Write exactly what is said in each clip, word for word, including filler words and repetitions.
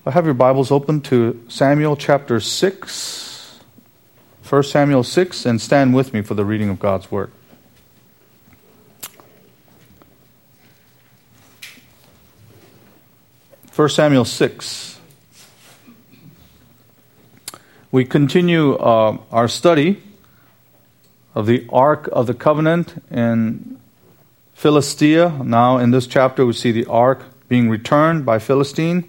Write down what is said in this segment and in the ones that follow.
Have your Bibles open to Samuel chapter six, First Samuel six, and stand with me for the reading of God's Word. First Samuel six. We continue uh, our study of the Ark of the Covenant in Philistia. Now in this chapter we see the Ark being returned by Philistine.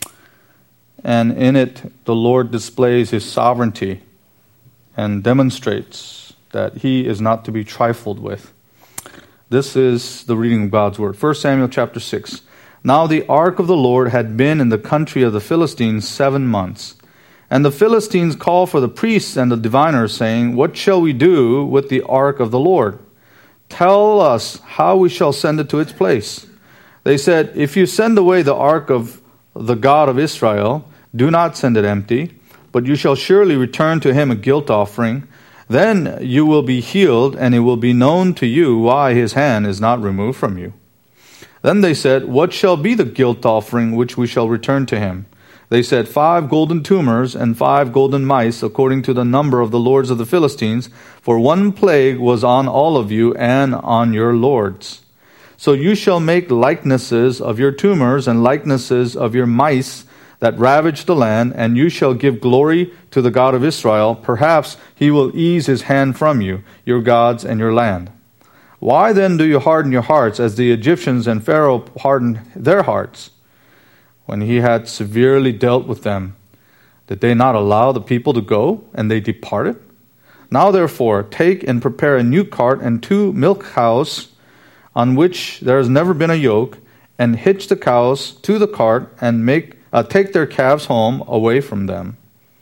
And in it, the Lord displays His sovereignty and demonstrates that He is not to be trifled with. This is the reading of God's Word. First Samuel chapter six. Now the ark of the Lord had been in the country of the Philistines seven months. And the Philistines called for the priests and the diviners, saying, "What shall we do with the ark of the Lord? Tell us how we shall send it to its place." They said, "If you send away the ark of the God of Israel, do not send it empty, but you shall surely return to Him a guilt offering. Then you will be healed, and it will be known to you why His hand is not removed from you." Then they said, "What shall be the guilt offering which we shall return to Him?" They said, "Five golden tumors and five golden mice, according to the number of the lords of the Philistines, for one plague was on all of you and on your lords. So you shall make likenesses of your tumors and likenesses of your mice that ravage the land, and you shall give glory to the God of Israel. Perhaps He will ease His hand from you, your gods, and your land. Why then do you harden your hearts, as the Egyptians and Pharaoh hardened their hearts? When he had severely dealt with them, did they not allow the people to go, and they departed? Now therefore, take and prepare a new cart and two milk cows, on which there has never been a yoke, and hitch the cows to the cart, and make uh, take their calves home away from them.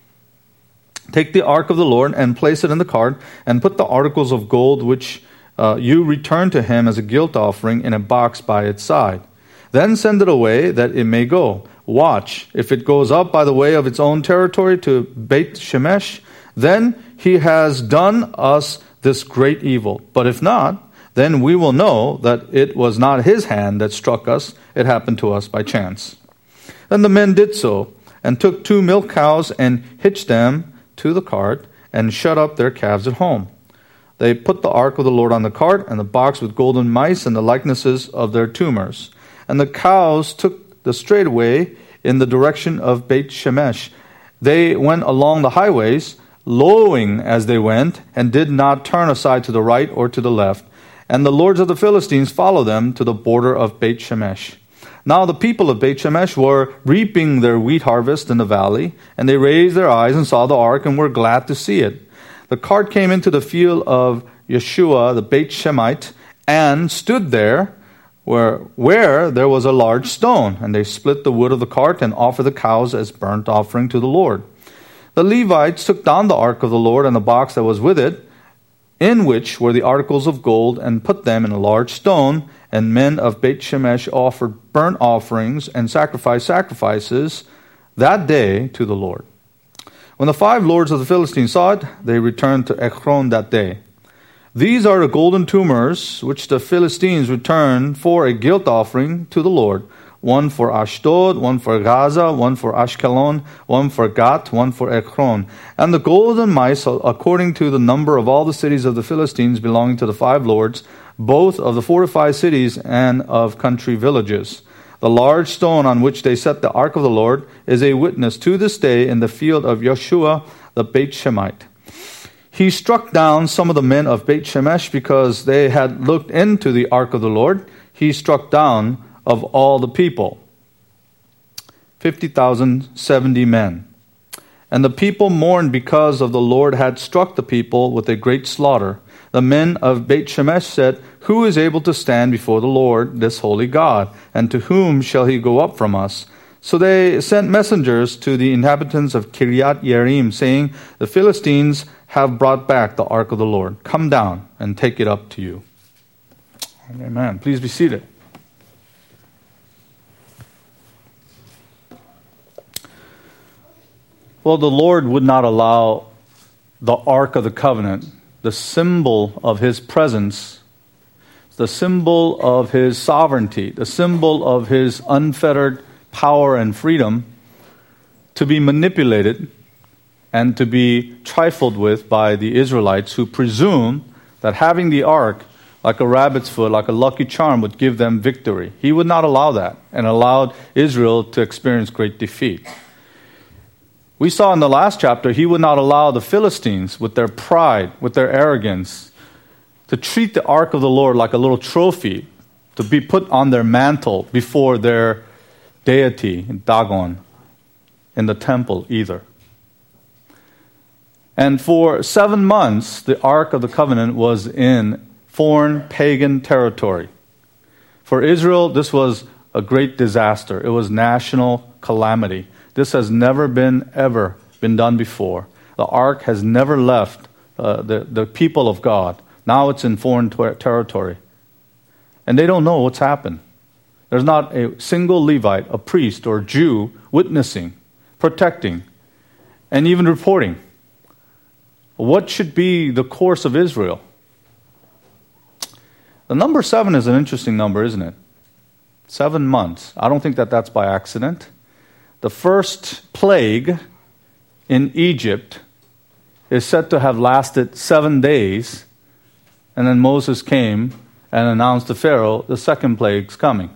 Take the ark of the Lord, and place it in the cart, and put the articles of gold which uh, you return to Him as a guilt offering in a box by its side. Then send it away, that it may go. Watch, if it goes up by the way of its own territory to Beit Shemesh, then He has done us this great evil. But if not, then we will know that it was not His hand that struck us, it happened to us by chance." Then the men did so, and took two milk cows and hitched them to the cart, and shut up their calves at home. They put the ark of the Lord on the cart, and the box with golden mice and the likenesses of their tumors. And the cows took the straight way in the direction of Beit Shemesh. They went along the highways, lowing as they went, and did not turn aside to the right or to the left. And the lords of the Philistines followed them to the border of Beit Shemesh. Now the people of Beit Shemesh were reaping their wheat harvest in the valley, and they raised their eyes and saw the ark and were glad to see it. The cart came into the field of Yeshua the Beit Shemite, and stood there where, where there was a large stone. And they split the wood of the cart and offered the cows as burnt offering to the Lord. The Levites took down the ark of the Lord and the box that was with it, in which were the articles of gold, and put them in a large stone. And men of Beit Shemesh offered burnt offerings and sacrificed sacrifices that day to the Lord. When the five lords of the Philistines saw it, they returned to Ekron that day. These are the golden tumors which the Philistines returned for a guilt offering to the Lord. One for Ashdod, one for Gaza, one for Ashkelon, one for Gath, one for Ekron. And the golden mice, according to the number of all the cities of the Philistines belonging to the five lords, both of the fortified cities and of country villages. The large stone on which they set the ark of the Lord is a witness to this day in the field of Yeshua the Beit Shemite. He struck down some of the men of Beit Shemesh because they had looked into the ark of the Lord. He struck down of all the people fifty thousand seventy men. And the people mourned because of the Lord had struck the people with a great slaughter. The men of Beit Shemesh said, "Who is able to stand before the Lord, this holy God? And to whom shall He go up from us?" So they sent messengers to the inhabitants of Kiriath Yearim, saying, "The Philistines have brought back the ark of the Lord. Come down and take it up to you." Amen. Please be seated. Well, the Lord would not allow the Ark of the Covenant, the symbol of His presence, the symbol of His sovereignty, the symbol of His unfettered power and freedom, to be manipulated and to be trifled with by the Israelites, who presume that having the ark like a rabbit's foot, like a lucky charm, would give them victory. He would not allow that and allowed Israel to experience great defeat. We saw in the last chapter, he would not allow the Philistines, with their pride, with their arrogance, to treat the ark of the Lord like a little trophy, to be put on their mantle before their deity, Dagon, in the temple either. And for seven months, the Ark of the Covenant was in foreign pagan territory. For Israel, this was a great disaster. It was national calamity. This has never been, ever been done before. The Ark has never left uh, the, the people of God. Now it's in foreign ter- territory. And they don't know what's happened. There's not a single Levite, a priest, or Jew witnessing, protecting, and even reporting. What should be the course of Israel? The number seven is an interesting number, isn't it? Seven months. I don't think that that's by accident. The first plague in Egypt is said to have lasted seven days, and then Moses came and announced to Pharaoh, the second plague's coming.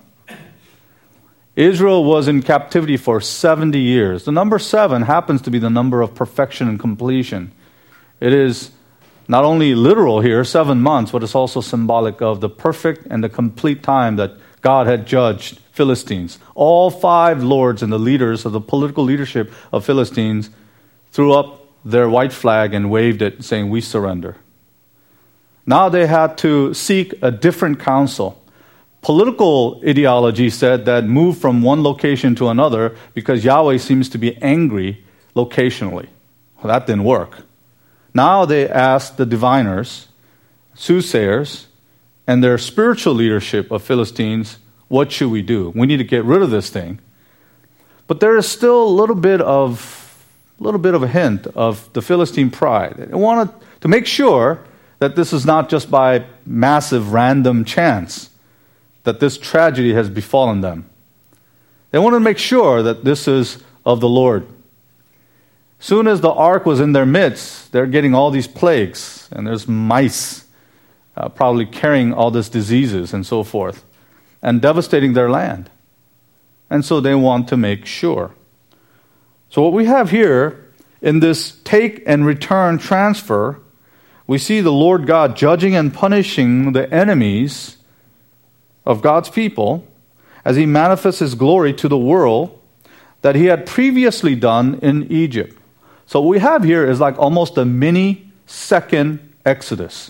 Israel was in captivity for seventy years. The number seven happens to be the number of perfection and completion. It is not only literal here, seven months, but it's also symbolic of the perfect and the complete time that God had judged Philistines. All five lords and the leaders of the political leadership of Philistines threw up their white flag and waved it, saying, "We surrender." Now they had to seek a different counsel. Political ideology said that move from one location to another because Yahweh seems to be angry locationally. Well, that didn't work. Now they asked the diviners, soothsayers, and their spiritual leadership of Philistines, what should we do? We need to get rid of this thing. But there is still a little bit of, a little bit of a hint of the Philistine pride. They wanted to make sure that this is not just by massive random chance that this tragedy has befallen them. They wanted to make sure that this is of the Lord. Soon as the ark was in their midst, they're getting all these plagues, and there's mice uh, probably carrying all these diseases and so forth, and devastating their land. And so they want to make sure. So what we have here in this take and return transfer, we see the Lord God judging and punishing the enemies of God's people as he manifests his glory to the world that he had previously done in Egypt. So what we have here is like almost a mini second Exodus.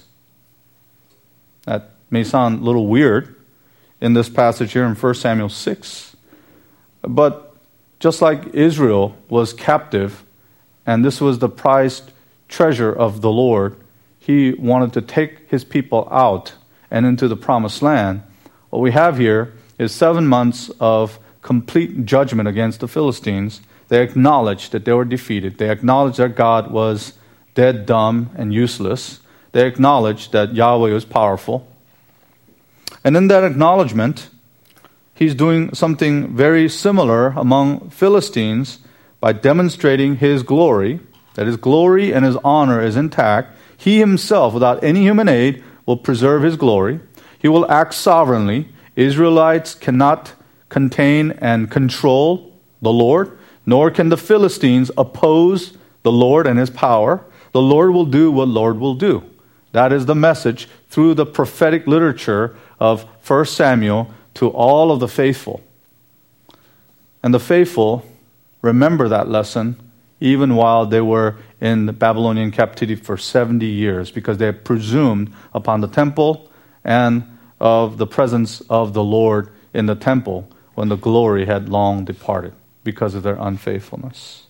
That may sound a little weird in this passage here in First Samuel six. But just like Israel was captive, and this was the prized treasure of the Lord, he wanted to take his people out and into the promised land. What we have here is seven months of complete judgment against the Philistines. They acknowledged that they were defeated. They acknowledged that God was dead, dumb, and useless. They acknowledged that Yahweh was powerful. And in that acknowledgement, he's doing something very similar among Philistines by demonstrating his glory, that his glory and his honor is intact. He himself, without any human aid, will preserve his glory. He will act sovereignly. Israelites cannot contain and control the Lord, nor can the Philistines oppose the Lord and his power. The Lord will do what Lord will do. That is the message through the prophetic literature of First Samuel to all of the faithful. And the faithful remember that lesson even while they were in the Babylonian captivity for seventy years, because they had presumed upon the temple and of the presence of the Lord in the temple when the glory had long departed because of their unfaithfulness.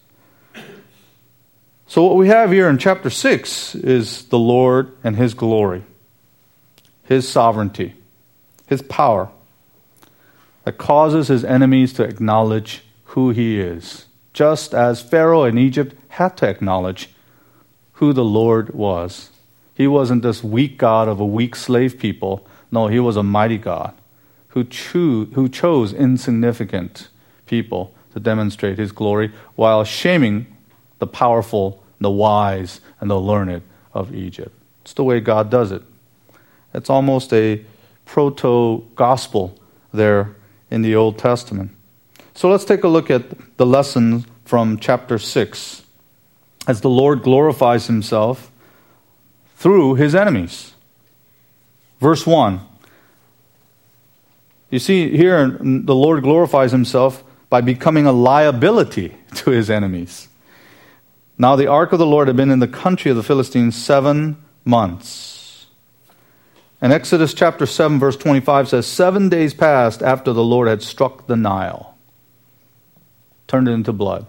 So what we have here in chapter six is the Lord and his glory, his sovereignty, his power that causes his enemies to acknowledge who he is, just as Pharaoh in Egypt had to acknowledge who the Lord was. He wasn't this weak God of a weak slave people. No, he was a mighty God who, cho- who chose insignificant people to demonstrate his glory while shaming the powerful, the wise, and the learned of Egypt. It's the way God does it. It's almost a proto-gospel there in the Old Testament. So let's take a look at the lesson from chapter six as the Lord glorifies himself through his enemies. Verse one. You see here the Lord glorifies himself by becoming a liability to his enemies. Now the ark of the Lord had been in the country of the Philistines seven months. And Exodus chapter seven verse twenty-five says, seven days passed after the Lord had struck the Nile, turned it into blood.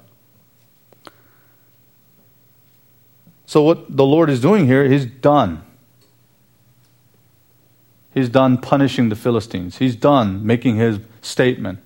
So what the Lord is doing here, he's done. He's done punishing the Philistines. He's done making his statement.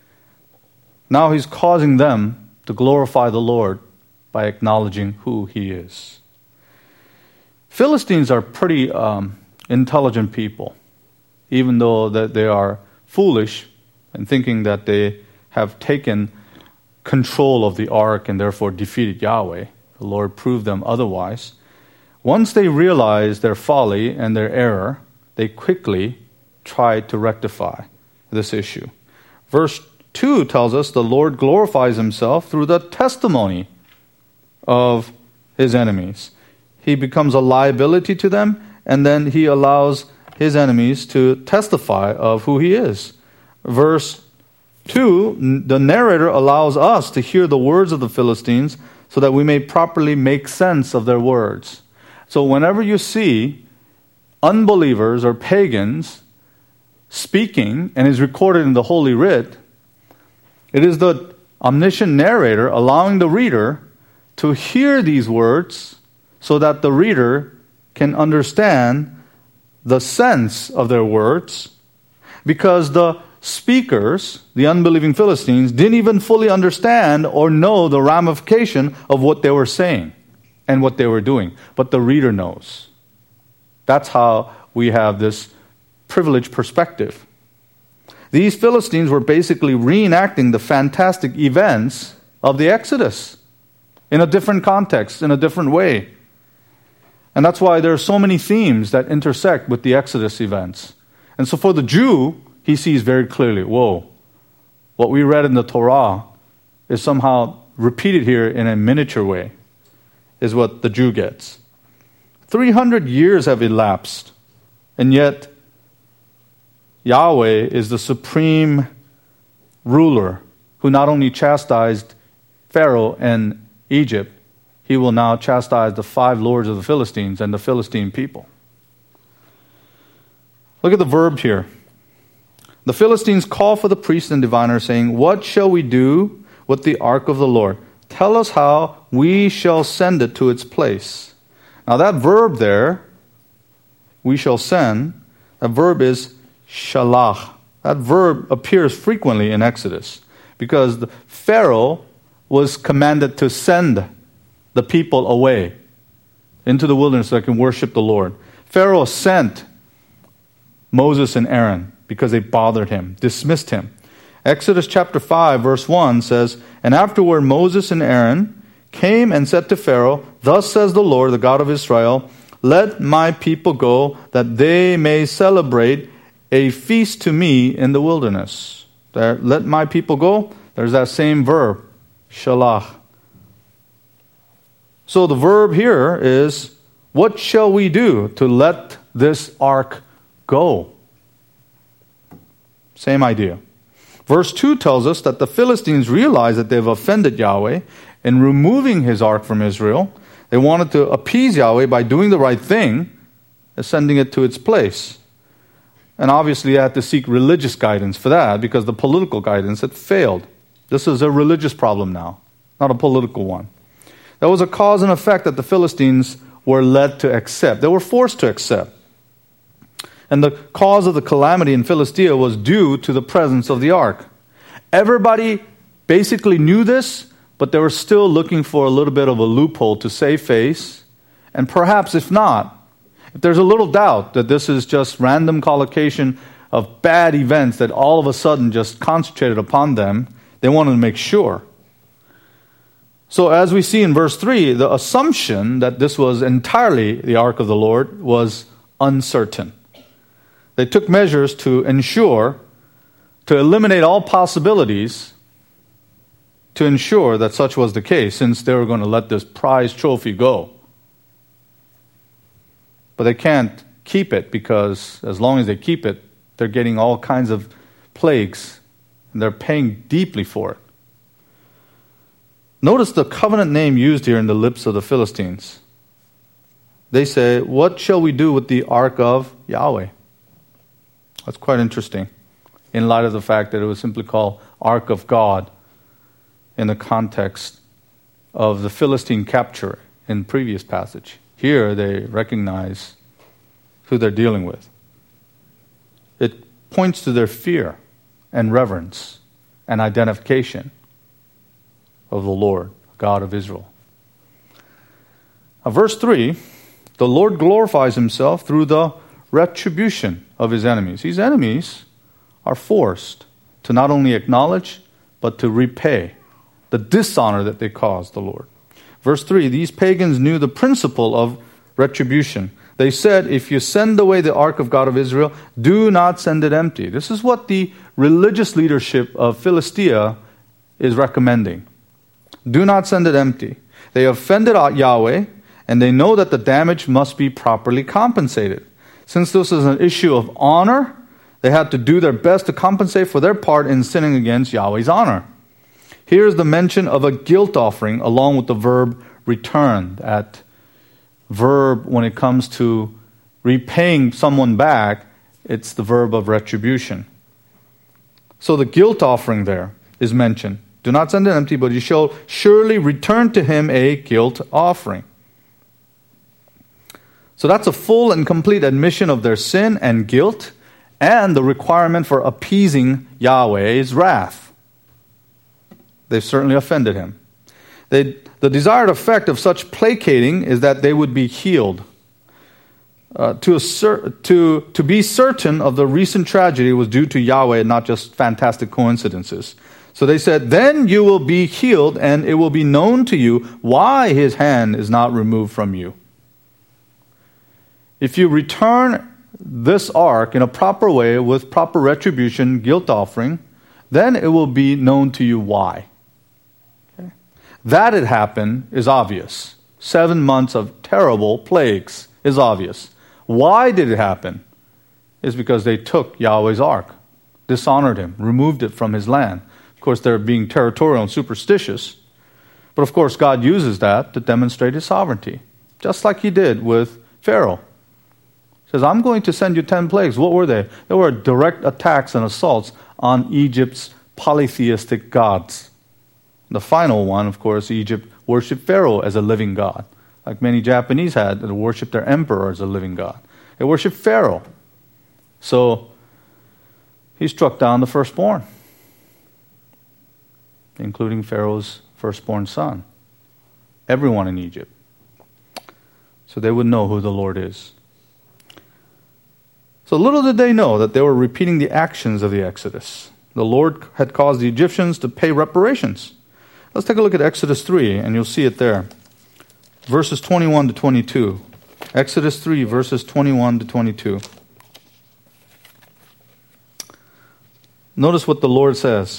Now he's causing them to glorify the Lord by acknowledging who he is. Philistines are pretty um, intelligent people, even though that they are foolish and thinking that they have taken control of the ark and therefore defeated Yahweh. The Lord proved them otherwise. Once they realized their folly and their error, they quickly tried to rectify this issue. Verse two tells us the Lord glorifies himself through the testimony of his enemies. He becomes a liability to them, and then he allows his enemies to testify of who he is. Verse two, the narrator allows us to hear the words of the Philistines so that we may properly make sense of their words. So whenever you see unbelievers or pagans speaking, and is recorded in the Holy Writ, it is the omniscient narrator allowing the reader to hear these words so that the reader can understand the sense of their words, because the speakers, the unbelieving Philistines, didn't even fully understand or know the ramification of what they were saying and what they were doing. But the reader knows. That's how we have this privileged perspective. These Philistines were basically reenacting the fantastic events of the Exodus in a different context, in a different way. And that's why there are so many themes that intersect with the Exodus events. And so for the Jew, he sees very clearly, whoa, what we read in the Torah is somehow repeated here in a miniature way, is what the Jew gets. three hundred years have elapsed, and yet Yahweh is the supreme ruler who not only chastised Pharaoh and Egypt, he will now chastise the five lords of the Philistines and the Philistine people. Look at the verb here. The Philistines call for the priests and diviners, saying, what shall we do with the ark of the Lord? Tell us how we shall send it to its place. Now that verb there, we shall send, that verb is shalach. That verb appears frequently in Exodus because the Pharaoh was commanded to send the people away into the wilderness so they can worship the Lord. Pharaoh sent Moses and Aaron because they bothered him, dismissed him. Exodus chapter five verse one says, and afterward Moses and Aaron came and said to Pharaoh, thus says the Lord, the God of Israel, let my people go that they may celebrate a feast to me in the wilderness. There, let my people go. There's that same verb, shalach. So the verb here is, what shall we do to let this ark go? Same idea. Verse two tells us that the Philistines realize that they've offended Yahweh in removing his ark from Israel. They wanted to appease Yahweh by doing the right thing, sending it to its place. And obviously they had to seek religious guidance for that because the political guidance had failed. This is a religious problem now, not a political one. That was a cause and effect that the Philistines were led to accept. They were forced to accept. And the cause of the calamity in Philistia was due to the presence of the ark. Everybody basically knew this, but they were still looking for a little bit of a loophole to save face. And perhaps if not, if there's a little doubt that this is just random collocation of bad events that all of a sudden just concentrated upon them, They wanted to make sure. So as we see in verse three, the assumption that this was entirely the ark of the Lord was uncertain. They took measures to ensure, to eliminate all possibilities, to ensure that such was the case, since they were going to let this prize trophy go. But they can't keep it, because as long as they keep it, they're getting all kinds of plagues, and they're paying deeply for it. Notice the covenant name used here in the lips of the Philistines. They say, "What shall we do with the ark of Yahweh?" That's quite interesting, in light of the fact that it was simply called Ark of God in the context of the Philistine capture in the previous passage. Here they recognize who they're dealing with. It points to their fear and reverence and identification of the Lord, God of Israel. Now, verse three, the Lord glorifies himself through the retribution of his enemies. These enemies are forced to not only acknowledge, but to repay the dishonor that they caused the Lord. Verse three, these pagans knew the principle of retribution. They said, if you send away the ark of God of Israel, do not send it empty. This is what the religious leadership of Philistia is recommending. Do not send it empty. They offended Yahweh, and they know that the damage must be properly compensated. Since this is an issue of honor, they had to do their best to compensate for their part in sinning against Yahweh's honor. Here's the mention of a guilt offering along with the verb return. That verb, when it comes to repaying someone back, it's the verb of retribution. So the guilt offering there is mentioned. Do not send it empty, but you shall surely return to him a guilt offering. So that's a full and complete admission of their sin and guilt, and the requirement for appeasing Yahweh's wrath. They've certainly offended him. They, the desired effect of such placating is that they would be healed. Uh, to, assert, to, to be certain of the recent tragedy was due to Yahweh, not just fantastic coincidences. So they said, then you will be healed, and it will be known to you why his hand is not removed from you. If you return this ark in a proper way with proper retribution, guilt offering, then it will be known to you why. Okay? That it happened is obvious. Seven months of terrible plagues is obvious. Why did it happen? It's because they took Yahweh's ark, dishonored him, removed it from his land. Of course, they're being territorial and superstitious. But of course, God uses that to demonstrate his sovereignty, just like he did with Pharaoh. He says, I'm going to send you ten plagues. What were they? They were direct attacks and assaults on Egypt's polytheistic gods. The final one, of course, Egypt worshipped Pharaoh as a living god, like many Japanese had that worshipped their emperor as a living god. They worshipped Pharaoh. So he struck down the firstborn, including Pharaoh's firstborn son, everyone in Egypt. So they would know who the Lord is. So little did they know that they were repeating the actions of the Exodus. The Lord had caused the Egyptians to pay reparations. Let's take a look at Exodus three, and you'll see it there. Verses twenty-one to twenty-two. Exodus three, verses twenty-one to twenty-two. Notice what the Lord says.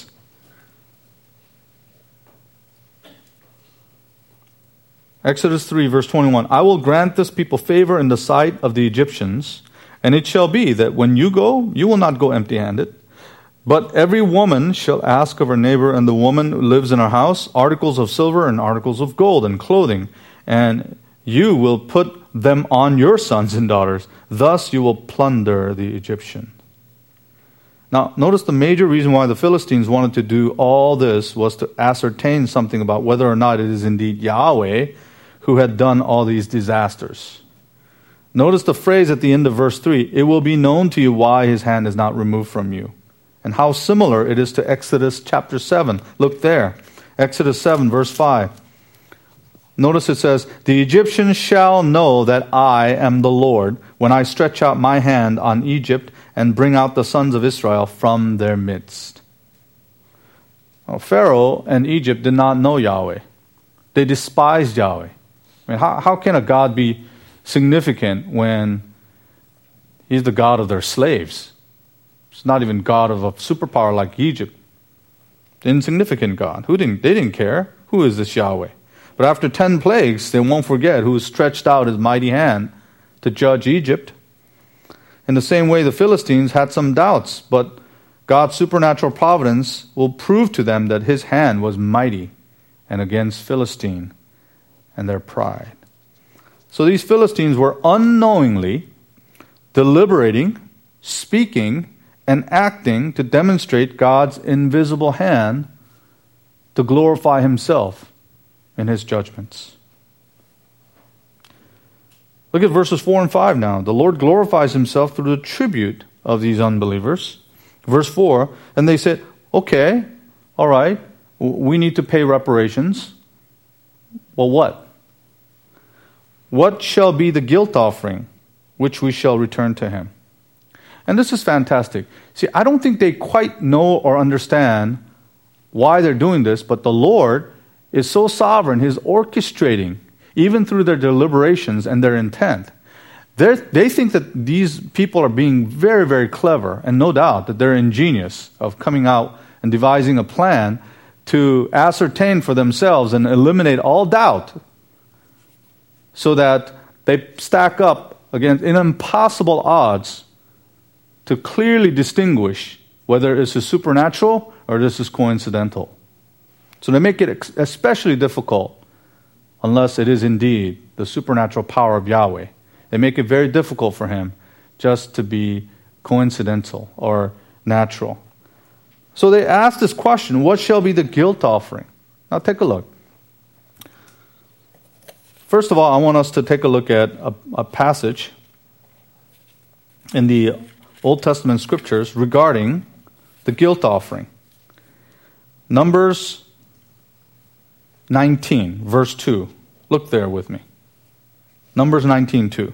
Exodus three, verse twenty-one. I will grant this people favor in the sight of the Egyptians, and it shall be that when you go, you will not go empty-handed. But every woman shall ask of her neighbor and the woman who lives in her house articles of silver and articles of gold and clothing, and you will put them on your sons and daughters. Thus you will plunder the Egyptian. Now, notice the major reason why the Philistines wanted to do all this was to ascertain something about whether or not it is indeed Yahweh who had done all these disasters. Notice the phrase at the end of verse three, it will be known to you why his hand is not removed from you. And how similar it is to Exodus chapter seven. Look there. Exodus seven, verse five. Notice it says, the Egyptians shall know that I am the Lord when I stretch out my hand on Egypt and bring out the sons of Israel from their midst. Now, Pharaoh and Egypt did not know Yahweh. They despised Yahweh. I mean, how, how can a God be significant when he's the God of their slaves? It's not even God of a superpower like Egypt. Insignificant God. Who didn't? They didn't care. Who is this Yahweh? But after ten plagues, they won't forget who stretched out his mighty hand to judge Egypt. In the same way, the Philistines had some doubts, but God's supernatural providence will prove to them that his hand was mighty and against Philistine and their pride. So these Philistines were unknowingly deliberating, speaking, and acting to demonstrate God's invisible hand to glorify himself in his judgments. Look at verses four and five now. The Lord glorifies himself through the tribute of these unbelievers. Verse four, and they said, okay, all right, we need to pay reparations. Well, what? What shall be the guilt offering which we shall return to him? And this is fantastic. See, I don't think they quite know or understand why they're doing this, but the Lord is so sovereign, he's orchestrating, even through their deliberations and their intent. They're, they think that these people are being very, very clever, and no doubt that they're ingenious of coming out and devising a plan to ascertain for themselves and eliminate all doubt so that they stack up against impossible odds to clearly distinguish whether this is supernatural or this is coincidental. So they make it especially difficult unless it is indeed the supernatural power of Yahweh. They make it very difficult for him just to be coincidental or natural. So they ask this question, what shall be the guilt offering? Now take a look. First of all, I want us to take a look at a, a passage in the Old Testament scriptures regarding the guilt offering. Numbers nineteen, verse two. Look there with me. Numbers nineteen, two.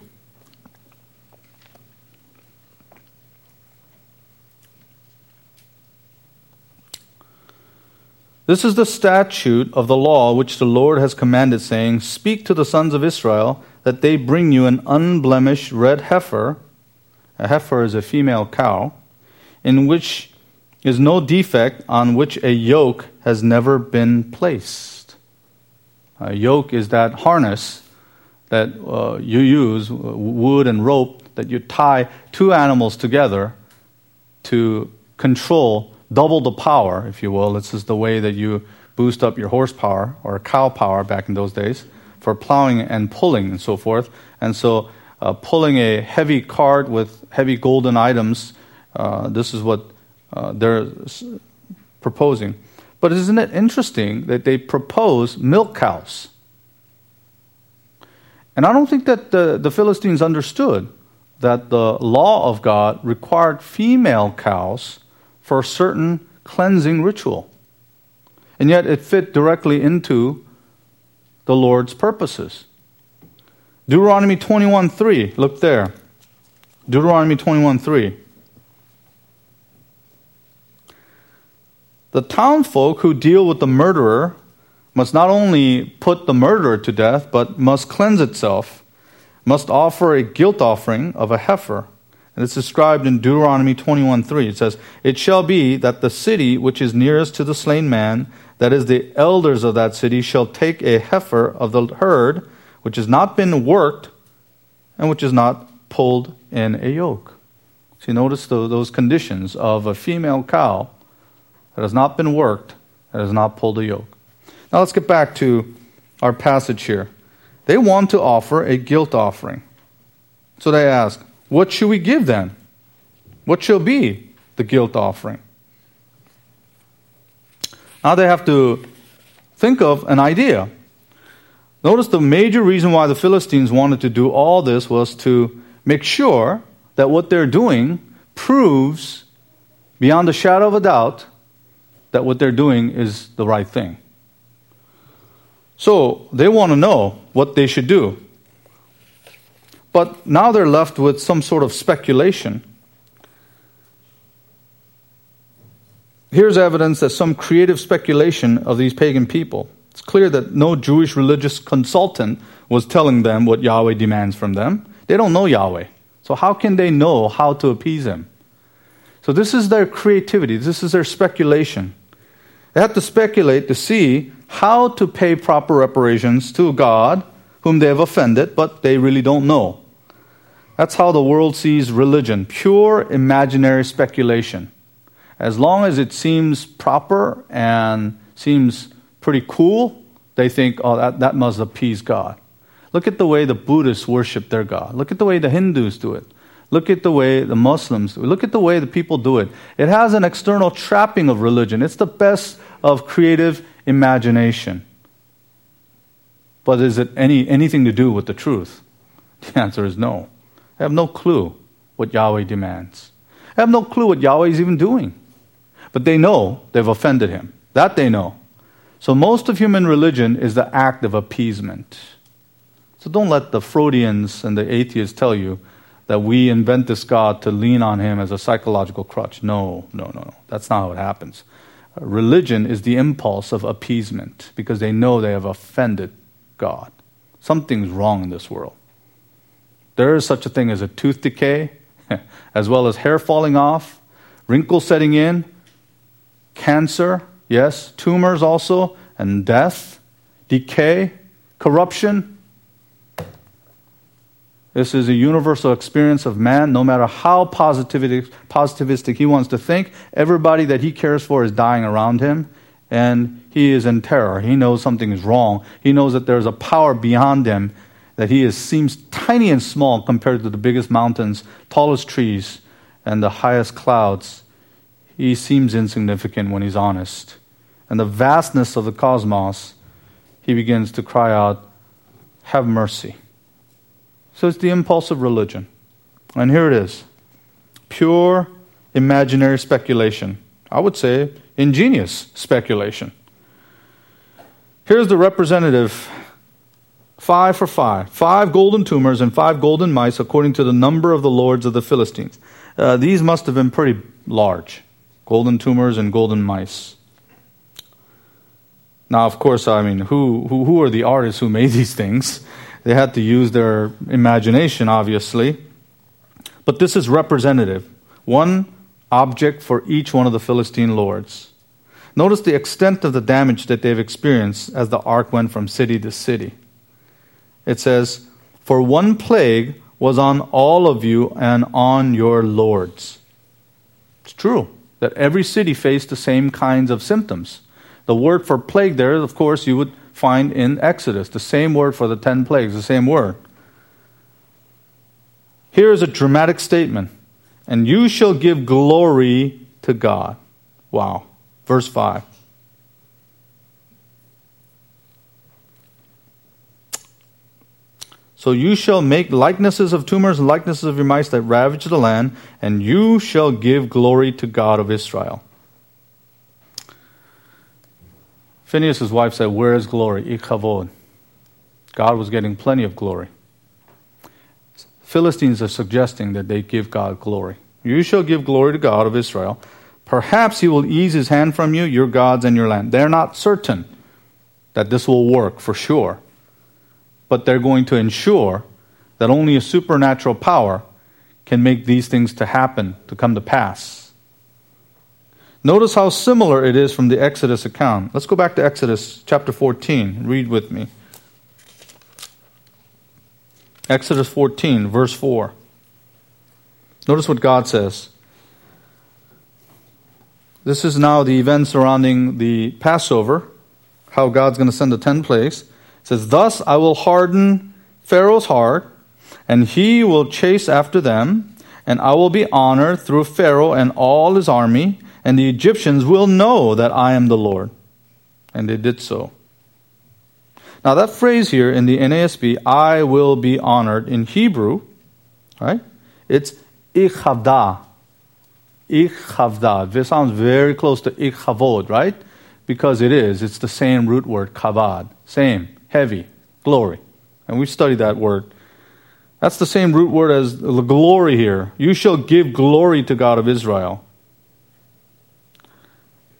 This is the statute of the law which the Lord has commanded, saying, speak to the sons of Israel that they bring you an unblemished red heifer. A heifer is a female cow, in which is no defect, on which a yoke has never been placed. A yoke is that harness that uh, you use, wood and rope, that you tie two animals together to control double the power, if you will. This is the way that you boost up your horsepower or cow power back in those days for plowing and pulling and so forth. And so uh, pulling a heavy cart with heavy golden items, uh, this is what uh, they're proposing. But isn't it interesting that they propose milk cows? And I don't think that the, the Philistines understood that the law of God required female cows for a certain cleansing ritual. And yet it fit directly into the Lord's purposes. Deuteronomy twenty-one three, look there. Deuteronomy twenty-one three. The townfolk who deal with the murderer must not only put the murderer to death, but must cleanse itself, must offer a guilt offering of a heifer. And it's described in Deuteronomy twenty-one three. It says, it shall be that the city which is nearest to the slain man, that is the elders of that city, shall take a heifer of the herd, which has not been worked, and which is not pulled in a yoke. So you notice the, those conditions of a female cow that has not been worked, that has not pulled a yoke. Now let's get back to our passage here. They want to offer a guilt offering. So they ask, what should we give then? What shall be the guilt offering? Now they have to think of an idea. Notice the major reason why the Philistines wanted to do all this was to make sure that what they're doing proves beyond a shadow of a doubt that what they're doing is the right thing. So they want to know what they should do. But now they're left with some sort of speculation. here's evidence that some creative speculation of these pagan people. It's clear that no Jewish religious consultant was telling them what Yahweh demands from them. They don't know Yahweh. So how can they know how to appease him? So this is their creativity. This is their speculation. They have to speculate to see how to pay proper reparations to God whom they have offended, but they really don't know. That's how the world sees religion, pure imaginary speculation. As long as it seems proper and seems pretty cool, they think, oh, that, that must appease God. Look at the way the Buddhists worship their God. Look at the way the Hindus do it. Look at the way the Muslims do it. Look at the way the people do it. It has an external trapping of religion. It's the best of creative imagination. But is it any anything to do with the truth? The answer is no. They have no clue what Yahweh demands. They have no clue what Yahweh is even doing. But they know they've offended him. That they know. So most of human religion is the act of appeasement. So don't let the Freudians and the atheists tell you that we invent this God to lean on him as a psychological crutch. No, no, no, no. That's not how it happens. Religion is the impulse of appeasement because they know they have offended God. Something's wrong in this world. There is such a thing as a tooth decay, as well as hair falling off, wrinkles setting in, cancer, yes, tumors also, and death, decay, corruption. This is a universal experience of man, no matter how positivistic, positivistic he wants to think. Everybody that he cares for is dying around him, and he is in terror. He knows something is wrong. He knows that there's a power beyond him, that he is, seems tiny and small compared to the biggest mountains, tallest trees, and the highest clouds. He seems insignificant when he's honest. And the vastness of the cosmos, he begins to cry out, have mercy. So it's the impulse of religion. And here it is. Pure imaginary speculation. I would say ingenious speculation. Here's the representative. Five for five. Five golden tumors and five golden mice according to the number of the lords of the Philistines. Uh, these must have been pretty large. Golden tumors and golden mice. Now, of course, I mean, who, who, who are the artists who made these things? They had to use their imagination, obviously. But this is representative. One object for each one of the Philistine lords. Notice the extent of the damage that they've experienced as the ark went from city to city. It says, for one plague was on all of you and on your lords. It's true that every city faced the same kinds of symptoms. The word for plague there, of course, you would find in Exodus. The same word for the ten plagues, the same word. Here is a dramatic statement. And you shall give glory to God. Wow. Verse five. So you shall make likenesses of tumors and likenesses of your mice that ravage the land, and you shall give glory to God of Israel. Phinehas' wife said, where is glory? Ikavod. God was getting plenty of glory. Philistines are suggesting that they give God glory. You shall give glory to God of Israel. Perhaps he will ease his hand from you, your gods, and your land. They're not certain that this will work for sure. But they're going to ensure that only a supernatural power can make these things to happen, to come to pass. Notice how similar it is from the Exodus account. Let's go back to Exodus chapter fourteen. Read with me. Exodus fourteen, verse four. Notice what God says. This is now the event surrounding the Passover, how God's going to send the ten plagues. It says, thus I will harden Pharaoh's heart, and he will chase after them, and I will be honored through Pharaoh and all his army, and the Egyptians will know that I am the Lord. And they did so. Now that phrase here in the N A S B, I will be honored, in Hebrew, right? It's Ichavda. Ichavda. This sounds very close to Ichavod, right? Because it is. It's the same root word, kavod. Same. Heavy. Glory. And we studied that word. That's the same root word as the glory here. You shall give glory to God of Israel.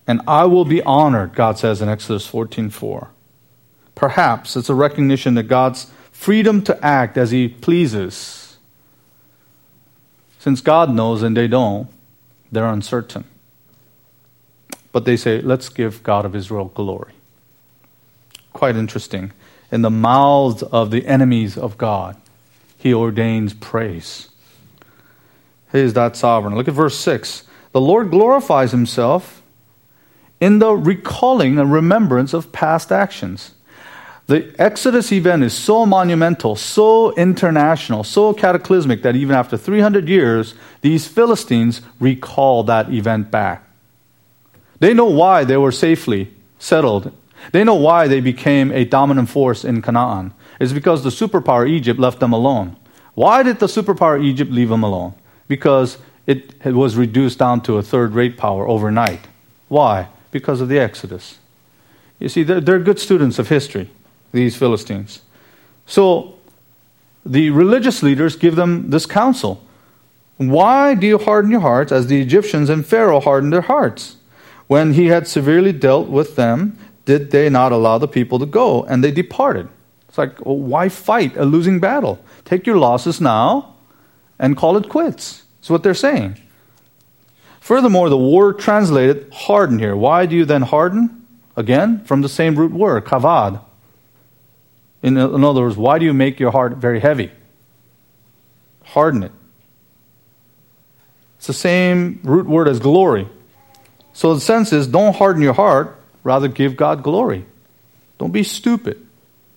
and I will be honored, God says in Exodus fourteen four. Perhaps it's a recognition that God's freedom to act as He pleases. Since God knows and they don't, they're uncertain. But they say, let's give God of Israel glory. Quite interesting. In the mouths of the enemies of God, He ordains praise. He is that sovereign. Look at verse six. The Lord glorifies Himself in the recalling and remembrance of past actions. The Exodus event is so monumental, so international, so cataclysmic that even after three hundred years, these Philistines recall that event back. They know why they were safely settled. They know why they became a dominant force in Canaan. It's because the superpower Egypt left them alone. Why did the superpower Egypt leave them alone? Because it was reduced down to a third-rate power overnight. Why? Because of the Exodus. You see, they're, they're good students of history, these Philistines. So the religious leaders give them this counsel. Why do you harden your hearts as the Egyptians and Pharaoh hardened their hearts? When he had severely dealt with them, did they not allow the people to go? And they departed. It's like, well, why fight a losing battle? Take your losses now and call it quits. That's what they're saying. Furthermore, the word translated harden here. Why do you then harden? Again, from the same root word, kavad. In, in other words, why do you make your heart very heavy? Harden it. It's the same root word as glory. So the sense is, don't harden your heart, rather give God glory. Don't be stupid.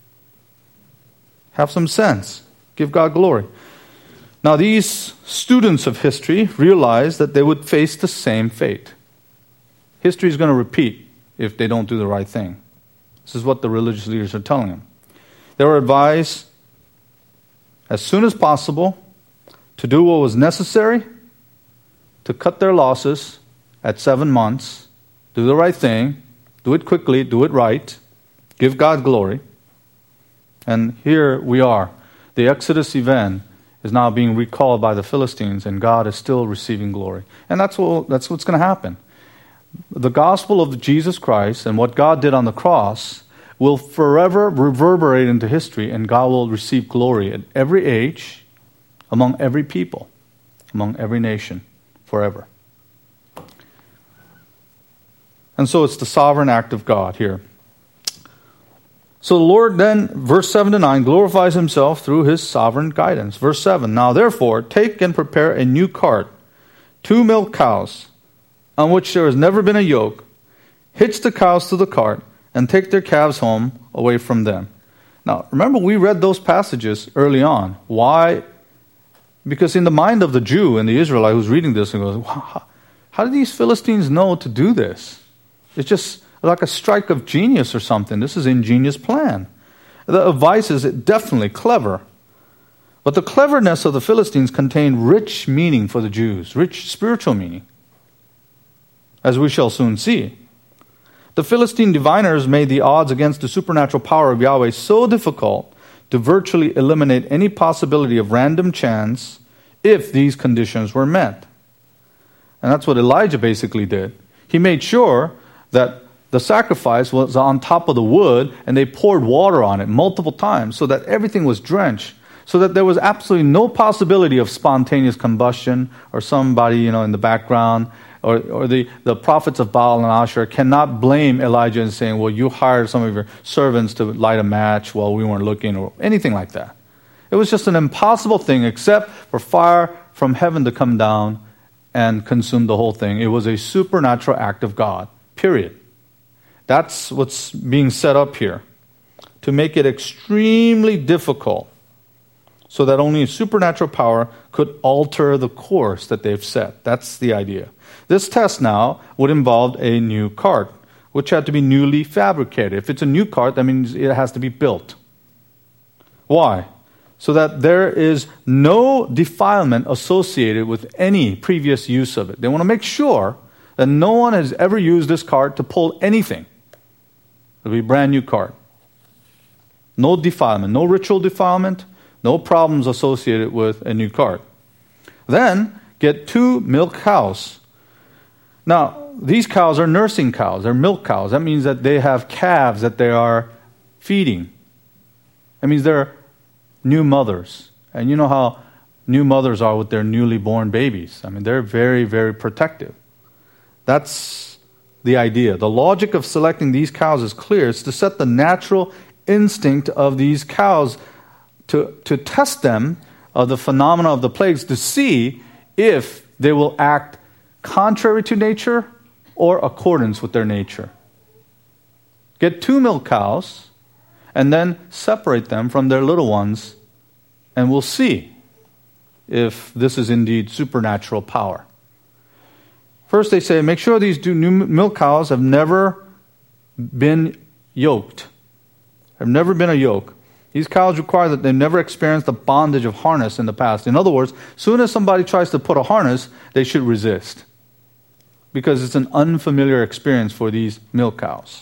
Have some sense. Give God glory. Now these students of history realized that they would face the same fate. History is going to repeat if they don't do the right thing. This is what the religious leaders are telling them. They were advised as soon as possible to do what was necessary to cut their losses at seven months, do the right thing, do it quickly, do it right, give God glory. And here we are. The Exodus event is now being recalled by the Philistines, and God is still receiving glory. And that's what, that's what's going to happen. The gospel of Jesus Christ and what God did on the cross will forever reverberate into history, and God will receive glory at every age, among every people, among every nation, forever. And so it's the sovereign act of God here. So the Lord then, verse seven to nine, glorifies Himself through His sovereign guidance. Verse seven, now therefore, take and prepare a new cart, two milk cows, on which there has never been a yoke. Hitch the cows to the cart, and take their calves home away from them. Now, remember, we read those passages early on. Why? Because in the mind of the Jew and the Israelite who's reading this, and goes, wow, how do these Philistines know to do this? It's just like a strike of genius or something. This is an ingenious plan. The advice is definitely clever. But the cleverness of the Philistines contained rich meaning for the Jews, rich spiritual meaning, as we shall soon see. The Philistine diviners made the odds against the supernatural power of Yahweh so difficult to virtually eliminate any possibility of random chance if these conditions were met. And that's what Elijah basically did. He made sure that the sacrifice was on top of the wood, and they poured water on it multiple times so that everything was drenched, so that there was absolutely no possibility of spontaneous combustion or somebody, you know, in the background, or, or the, the prophets of Baal and Asher cannot blame Elijah and saying, well, you hired some of your servants to light a match while we weren't looking, or anything like that. It was just an impossible thing except for fire from heaven to come down and consume the whole thing. It was a supernatural act of God, period. That's what's being set up here, to make it extremely difficult so that only a supernatural power could alter the course that they've set. That's the idea. This test now would involve a new cart, which had to be newly fabricated. If it's a new cart, that means it has to be built. Why? So that there is no defilement associated with any previous use of it. They want to make sure that no one has ever used this cart to pull anything. It'll be a brand new cart. No defilement, no ritual defilement, no problems associated with a new cart. Then, get two milk cows. Now, these cows are nursing cows. They're milk cows. That means that they have calves that they are feeding. That means they're new mothers. And you know how new mothers are with their newly born babies. I mean, they're very, very protective. That's the idea. The logic of selecting these cows is clear. It's to set the natural instinct of these cows to, to test them of the phenomena of the plagues to see if they will act contrary to nature or accordance with their nature. Get two milk cows and then separate them from their little ones, and we'll see if this is indeed supernatural power. First, they say, make sure these new milk cows have never been yoked. Have never been a yoke. These cows require that they've never experienced the bondage of harness in the past. In other words, as soon as somebody tries to put a harness, they should resist, because it's an unfamiliar experience for these milk cows.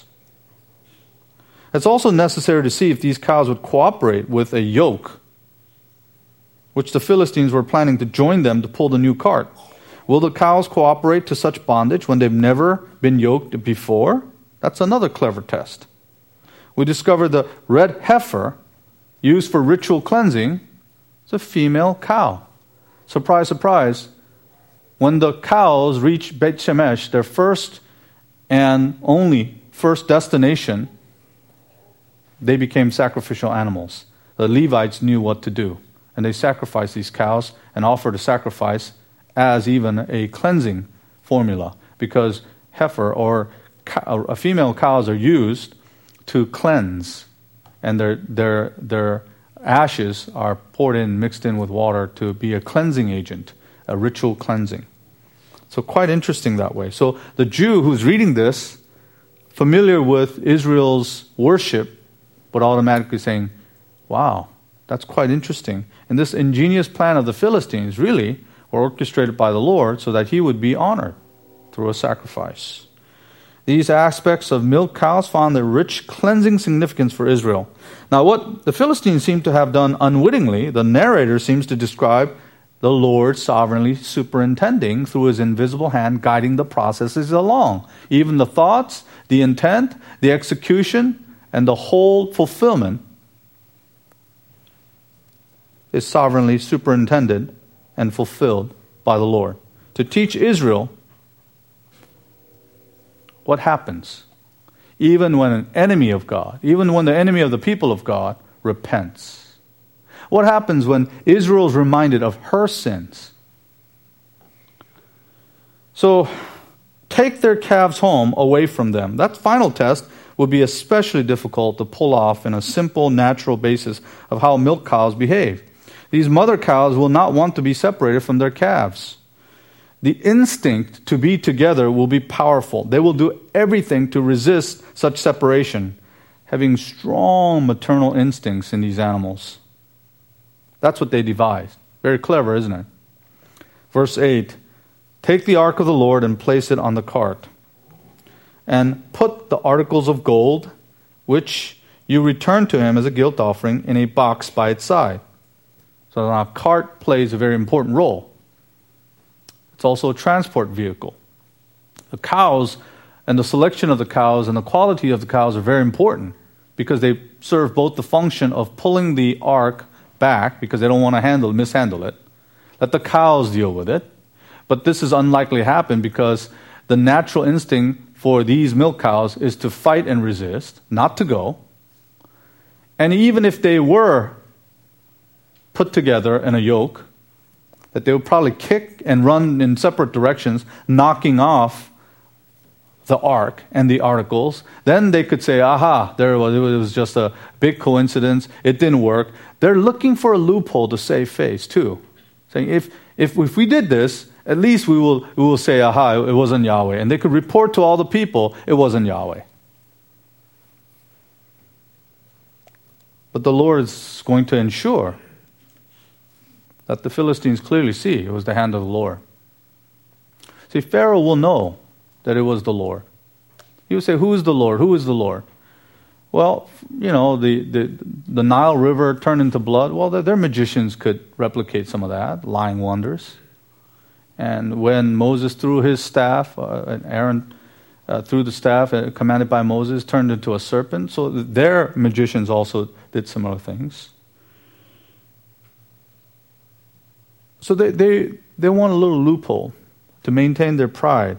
It's also necessary to see if these cows would cooperate with a yoke, which the Philistines were planning to join them to pull the new cart. Will the cows cooperate to such bondage when they've never been yoked before? That's another clever test. We discovered the red heifer used for ritual cleansing is a female cow. Surprise, surprise. When the cows reached Beit Shemesh, their first and only first destination, they became sacrificial animals. The Levites knew what to do, and they sacrificed these cows and offered a sacrifice as even a cleansing formula, because heifer or cow, female cows are used to cleanse, and their their their ashes are poured in, mixed in with water to be a cleansing agent, a ritual cleansing. So quite interesting that way. So the Jew who's reading this, familiar with Israel's worship, would automatically saying, wow, that's quite interesting. And this ingenious plan of the Philistines really were orchestrated by the Lord so that he would be honored through a sacrifice. These aspects of milk cows found their rich cleansing significance for Israel. Now, what the Philistines seem to have done unwittingly, the narrator seems to describe the Lord sovereignly superintending through his invisible hand, guiding the processes along. Even the thoughts, the intent, the execution, and the whole fulfillment is sovereignly superintended and fulfilled by the Lord. To teach Israel what happens even when an enemy of God, even when the enemy of the people of God repents. What happens when Israel is reminded of her sins? So, take their calves home away from them. That final test would be especially difficult to pull off in a simple, natural basis of how milk cows behave. These mother cows will not want to be separated from their calves. The instinct to be together will be powerful. They will do everything to resist such separation, having strong maternal instincts in these animals. That's what they devised. Very clever, isn't it? Verse eight, take the ark of the Lord and place it on the cart, and put the articles of gold, which you return to him as a guilt offering, in a box by its side. So now, cart plays a very important role. It's also a transport vehicle. The cows and the selection of the cows and the quality of the cows are very important, because they serve both the function of pulling the ark back, because they don't want to handle mishandle it. Let the cows deal with it. But this is unlikely to happen, because the natural instinct for these milk cows is to fight and resist, not to go. And even if they were put together in a yoke, that they would probably kick and run in separate directions, knocking off the ark and the articles. Then they could say, aha, there it was, it was just a big coincidence, it didn't work. They're looking for a loophole to save face too. Saying, if, if, if we did this, at least we will, we will say, aha, it wasn't Yahweh. And they could report to all the people, it wasn't Yahweh. But the Lord is going to ensure that the Philistines clearly see it was the hand of the Lord. See, Pharaoh will know that it was the Lord. He will say, who is the Lord? Who is the Lord? Well, you know, the, the, the Nile River turned into blood. Well, their magicians could replicate some of that, lying wonders. And when Moses threw his staff, uh, and Aaron uh, threw the staff, uh, commanded by Moses, turned into a serpent. So their magicians also did similar things. So they, they, they want a little loophole to maintain their pride.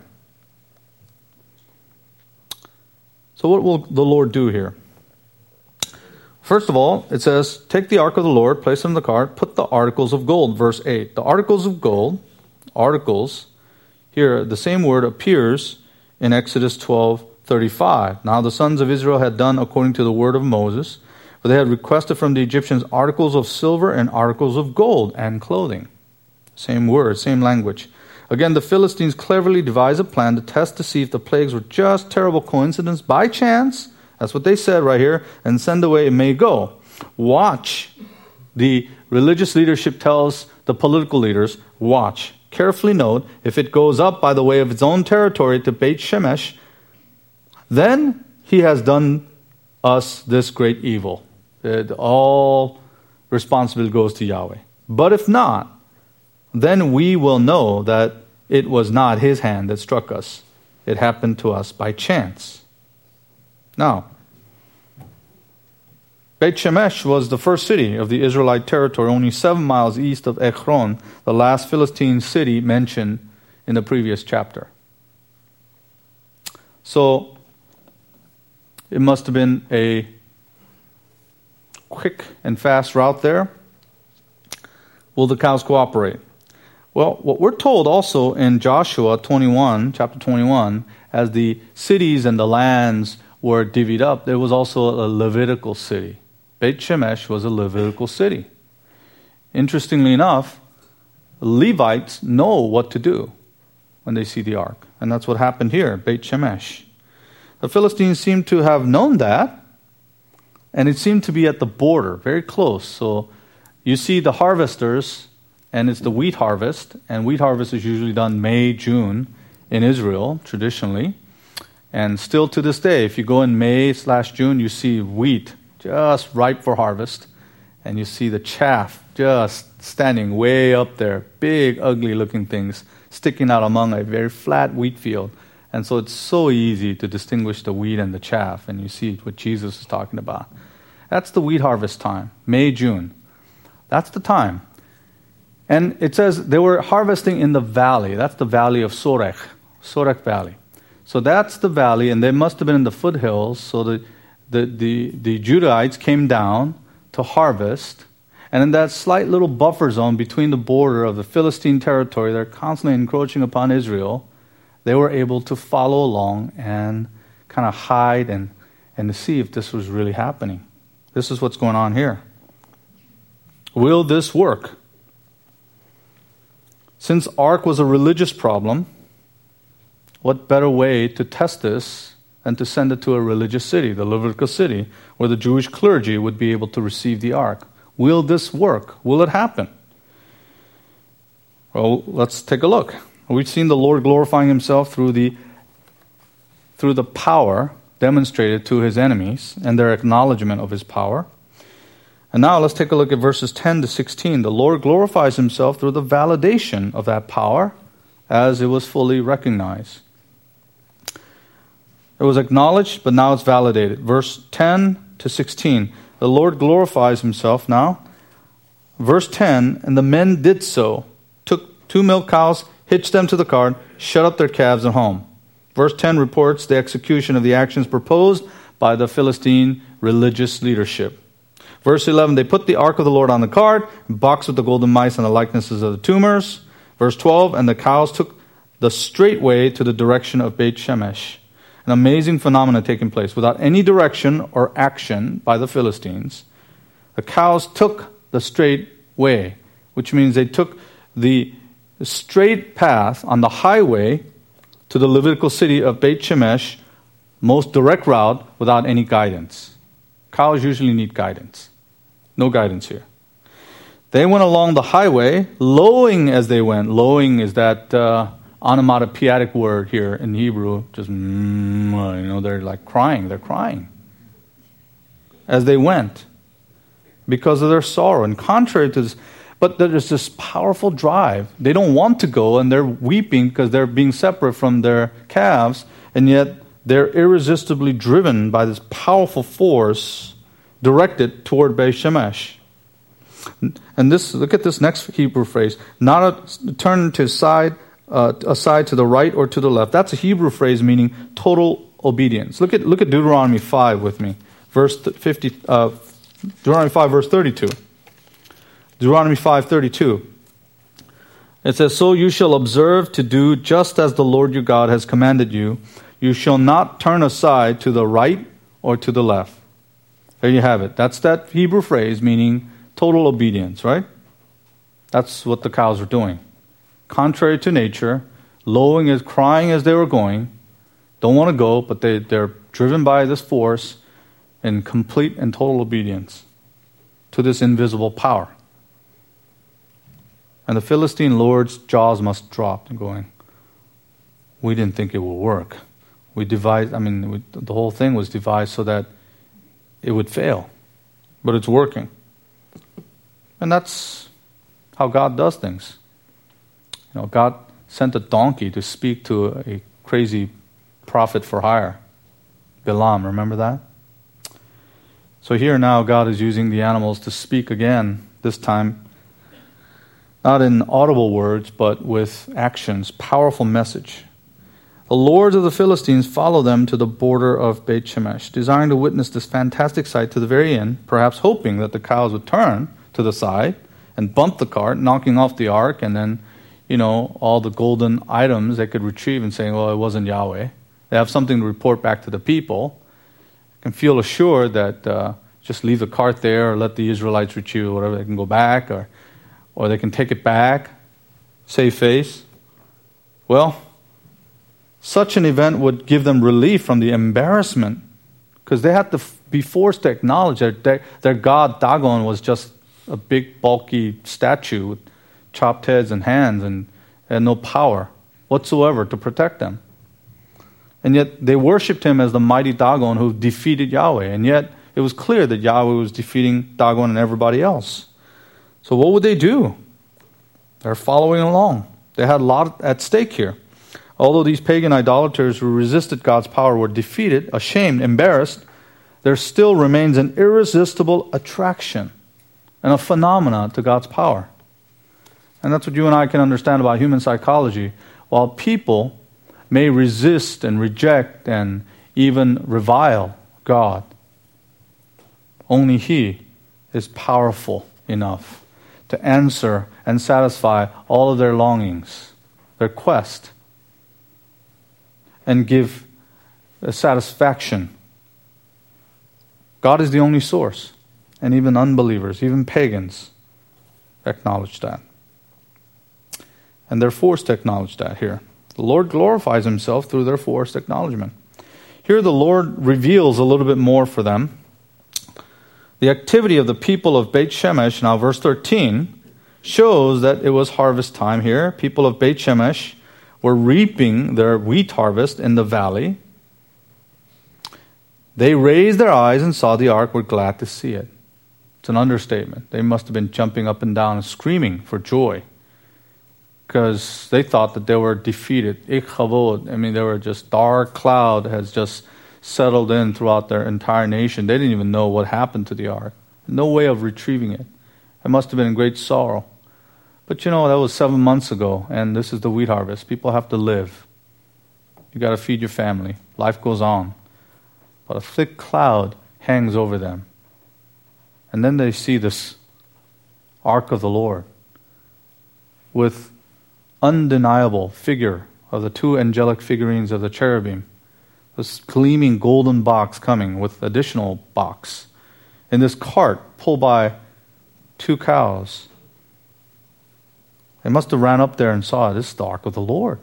So what will the Lord do here? First of all, it says, take the ark of the Lord, place it in the cart, put the articles of gold, verse eight. The articles of gold, articles, here the same word appears in Exodus twelve thirty-five. Now the sons of Israel had done according to the word of Moses, for they had requested from the Egyptians articles of silver and articles of gold and clothing. Same word, same language. Again, the Philistines cleverly devised a plan to test to see if the plagues were just terrible coincidence by chance. That's what they said right here. And send away it may go. Watch. The religious leadership tells the political leaders, watch. Carefully note, if it goes up by the way of its own territory to Beit Shemesh, then he has done us this great evil. It, all responsibility goes to Yahweh. But if not, then we will know that it was not his hand that struck us. It happened to us by chance. Now, Beit Shemesh was the first city of the Israelite territory, only seven miles east of Ekron, the last Philistine city mentioned in the previous chapter. So, it must have been a quick and fast route there. Will the cows cooperate? Well, what we're told also in Joshua twenty-one, chapter twenty-one, as the cities and the lands were divvied up, there was also a Levitical city. Beit Shemesh was a Levitical city. Interestingly enough, Levites know what to do when they see the ark. And that's what happened here, Beit Shemesh. The Philistines seem to have known that, and it seemed to be at the border, very close. So you see the harvesters, and it's the wheat harvest, and wheat harvest is usually done May, June in Israel, traditionally. And still to this day, if you go in May slash June, you see wheat just ripe for harvest, and you see the chaff just standing way up there, big, ugly-looking things sticking out among a very flat wheat field. And so it's so easy to distinguish the wheat and the chaff, and you see what Jesus is talking about. That's the wheat harvest time, May, June. That's the time. And it says they were harvesting in the valley. That's the valley of Sorek, Sorek Valley. So that's the valley, and they must have been in the foothills. So the, the, the, the Judahites came down to harvest. And in that slight little buffer zone between the border of the Philistine territory, they're constantly encroaching upon Israel. They were able to follow along and kind of hide and, and to see if this was really happening. This is what's going on here. Will this work? Since ark was a religious problem, what better way to test this than to send it to a religious city, the Levitical city, where the Jewish clergy would be able to receive the ark? Will this work? Will it happen? Well, let's take a look. We've seen the Lord glorifying himself through the through the power demonstrated to his enemies and their acknowledgement of his power. And now let's take a look at verses ten to sixteen. The Lord glorifies himself through the validation of that power as it was fully recognized. It was acknowledged, but now it's validated. Verse ten to sixteen. The Lord glorifies himself now. Verse ten, and the men did so, took two milk cows, hitched them to the cart, shut up their calves at home. Verse ten reports the execution of the actions proposed by the Philistine religious leadership. Verse eleven, they put the ark of the Lord on the cart, boxed with the golden mice and the likenesses of the tumors. Verse twelve, and the cows took the straight way to the direction of Beit Shemesh. An amazing phenomenon taking place. Without any direction or action by the Philistines, the cows took the straight way, which means they took the straight path on the highway to the Levitical city of Beit Shemesh, most direct route without any guidance. Cows usually need guidance. No guidance here. They went along the highway, lowing as they went. Lowing is that uh, onomatopoeic word here in Hebrew. Just, mm, you know, they're like crying. They're crying as they went because of their sorrow. And contrary to this, But there's this powerful drive. They don't want to go, and they're weeping because they're being separate from their calves, and yet they're irresistibly driven by this powerful force directed toward Beit Shemesh. And this, look at this next Hebrew phrase, not a, turn to side, uh, aside to the right or to the left. That's a Hebrew phrase meaning total obedience. Look at look at Deuteronomy five with me, verse fifty. Uh, Deuteronomy five, verse thirty-two. Deuteronomy five, thirty-two. It says, "So you shall observe to do just as the Lord your God has commanded you. You shall not turn aside to the right or to the left." There you have it. That's that Hebrew phrase meaning total obedience, right? That's what the cows were doing. Contrary to nature, lowing as crying as they were going, don't want to go, but they, they're driven by this force in complete and total obedience to this invisible power. And the Philistine lord's jaws must drop and going, we didn't think it would work. We devised, I mean, we, the whole thing was devised so that it would fail. But it's working. And that's how God does things. You know, God sent a donkey to speak to a crazy prophet for hire. Balaam, remember that? So here now God is using the animals to speak again, this time not in audible words, but with actions, powerful message. The lords of the Philistines follow them to the border of Beit Shemesh, desiring to witness this fantastic sight to the very end, perhaps hoping that the cows would turn to the side and bump the cart, knocking off the ark, and then, you know, all the golden items they could retrieve and saying, well, it wasn't Yahweh. They have something to report back to the people. Can feel assured that uh, just leave the cart there or let the Israelites retrieve it, whatever. They can go back or, or they can take it back, save face. Well, such an event would give them relief from the embarrassment because they had to f- be forced to acknowledge that their, their god Dagon was just a big, bulky statue with chopped heads and hands and had no power whatsoever to protect them. And yet they worshipped him as the mighty Dagon who defeated Yahweh. And yet it was clear that Yahweh was defeating Dagon and everybody else. So what would they do? They're following along. They had a lot at stake here. Although these pagan idolaters who resisted God's power were defeated, ashamed, embarrassed, there still remains an irresistible attraction and a phenomena to God's power. And that's what you and I can understand about human psychology. While people may resist and reject and even revile God, only He is powerful enough to answer and satisfy all of their longings, their quest, and give a satisfaction. God is the only source. And even unbelievers, even pagans, acknowledge that. And they're forced to acknowledge that here. The Lord glorifies Himself through their forced acknowledgement. Here the Lord reveals a little bit more for them. The activity of the people of Beit Shemesh, now verse thirteen, shows that it was harvest time here. People of Beit Shemesh were reaping their wheat harvest in the valley. They raised their eyes and saw the ark, were glad to see it. It's an understatement. They must have been jumping up and down and screaming for joy because they thought that they were defeated. Ikhavod, I mean, they were just, dark cloud has just settled in throughout their entire nation. They didn't even know what happened to the ark. No way of retrieving it. It must have been in great sorrow. But you know, that was seven months ago, and this is the wheat harvest. People have to live. You got to feed your family. Life goes on. But a thick cloud hangs over them. And then they see this ark of the Lord with undeniable figure of the two angelic figurines of the cherubim. This gleaming golden box coming with additional box. In this cart pulled by two cows. They must have ran up there and saw, this is the ark of the Lord.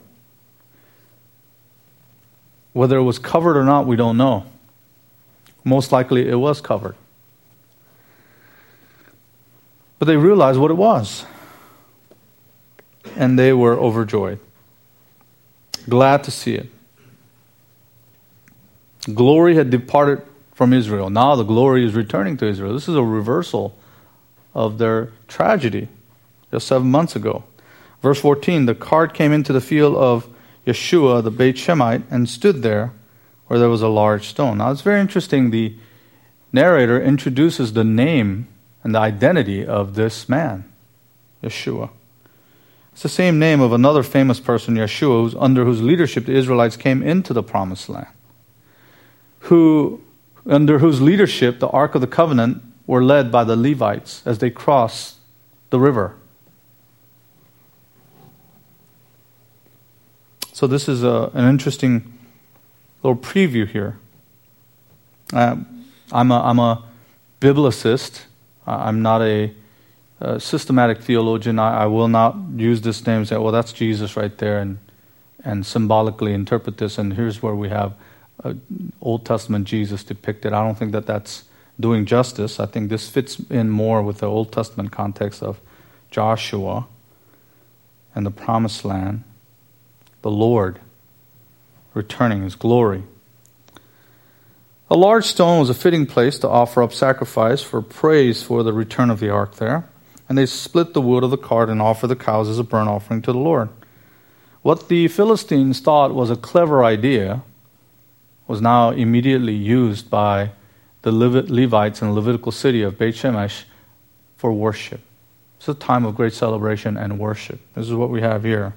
Whether it was covered or not, we don't know. Most likely it was covered. But they realized what it was. And they were overjoyed. Glad to see it. Glory had departed from Israel. Now the glory is returning to Israel. This is a reversal of their tragedy. just seven months ago. Verse fourteen, the cart came into the field of Yeshua, the Beit Shemite, and stood there where there was a large stone. Now it's very interesting. The narrator introduces the name and the identity of this man, Yeshua. It's the same name of another famous person, Yeshua, who's under whose leadership the Israelites came into the Promised Land, who, under whose leadership the Ark of the Covenant were led by the Levites as they crossed the river. So this is a, an interesting little preview here. Uh, I'm a, I'm a biblicist. I'm not a, a systematic theologian. I, I will not use this name and say, well, that's Jesus right there, and and symbolically interpret this, and here's where we have uh, Old Testament Jesus depicted. I don't think that that's doing justice. I think this fits in more with the Old Testament context of Joshua and the Promised Land, the Lord returning His glory. A large stone was a fitting place to offer up sacrifice for praise for the return of the ark there. And they split the wood of the cart and offered the cows as a burnt offering to the Lord. What the Philistines thought was a clever idea was now immediately used by the Levites in the Levitical city of Beit Shemesh for worship. It's a time of great celebration and worship. This is what we have here.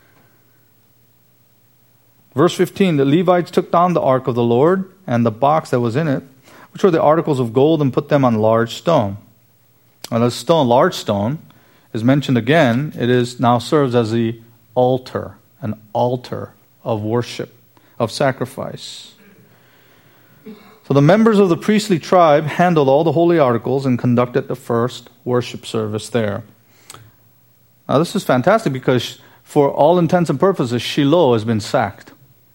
Verse fifteen, the Levites took down the ark of the Lord and the box that was in it, which were the articles of gold, and put them on large stone. And the stone, large stone, is mentioned again. It is now serves as the altar, an altar of worship, of sacrifice. So the members of the priestly tribe handled all the holy articles and conducted the first worship service there. Now this is fantastic because for all intents and purposes, Shiloh has been sacked.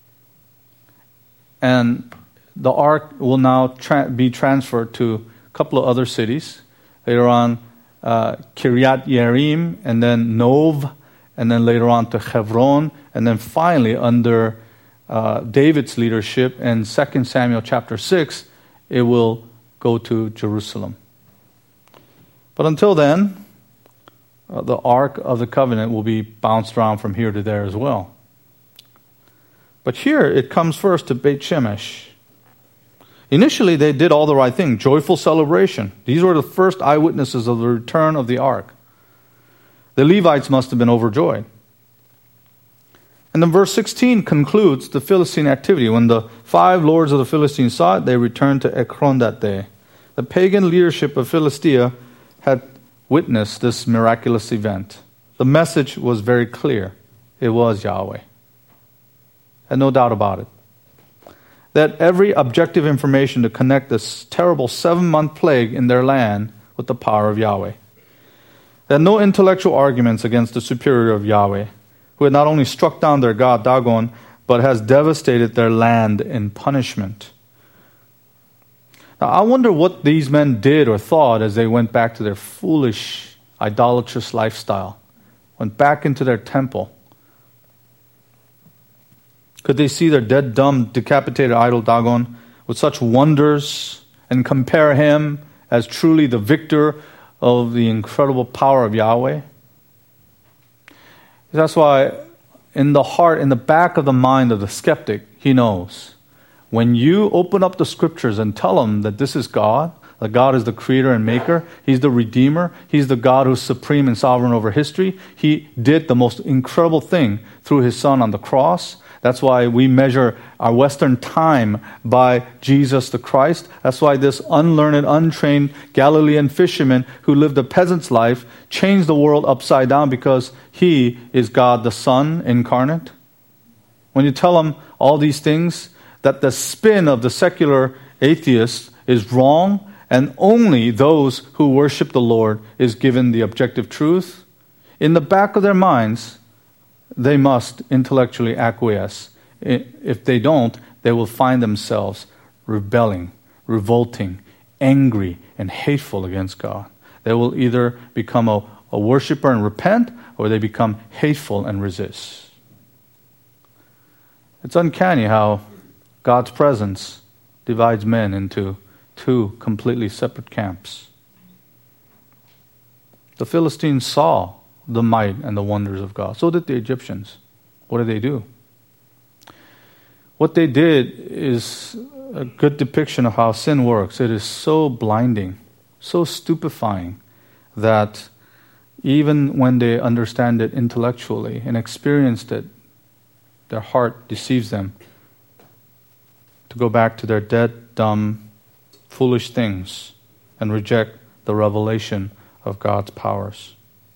And the ark will now tra- be transferred to a couple of other cities. Later on, uh, Kiryat Yearim, and then Nov, and then later on to Hebron, and then finally under uh, David's leadership in Second Samuel chapter six, it will go to Jerusalem. But until then, uh, the Ark of the Covenant will be bounced around from here to there as well. But here it comes first to Beit Shemesh. Initially they did all the right thing, joyful celebration. These were the first eyewitnesses of the return of the ark. The Levites must have been overjoyed. And then verse sixteen concludes the Philistine activity. When the five lords of the Philistines saw it, they returned to Ekron that day. The pagan leadership of Philistia had witnessed this miraculous event. The message was very clear. It was Yahweh. And no doubt about it. That every objective information to connect this terrible seven-month plague in their land with the power of Yahweh. That no intellectual arguments against the superiority of Yahweh, who had not only struck down their god Dagon, but has devastated their land in punishment. Now I wonder what these men did or thought as they went back to their foolish, idolatrous lifestyle, went back into their temple. Could they see their dead, dumb, decapitated idol Dagon with such wonders and compare him as truly the victor of the incredible power of Yahweh? That's why in the heart, in the back of the mind of the skeptic, he knows. When you open up the scriptures and tell him that this is God, that God is the creator and maker, He's the redeemer, He's the God who's supreme and sovereign over history, He did the most incredible thing through His Son on the cross. That's why we measure our Western time by Jesus the Christ. That's why this unlearned, untrained Galilean fisherman who lived a peasant's life changed the world upside down because he is God the Son incarnate. When you tell him all these things, that the spin of the secular atheist is wrong, and only those who worship the Lord is given the objective truth, in the back of their minds, they must intellectually acquiesce. If they don't, they will find themselves rebelling, revolting, angry, and hateful against God. They will either become a, a worshiper and repent, or they become hateful and resist. It's uncanny how God's presence divides men into two completely separate camps. The Philistines saw the might and the wonders of God. So did the Egyptians. What did they do? What they did is a good depiction of how sin works. It is so blinding, so stupefying, that even when they understand it intellectually and experienced it, their heart deceives them to go back to their dead, dumb, foolish things and reject the revelation of God's powers.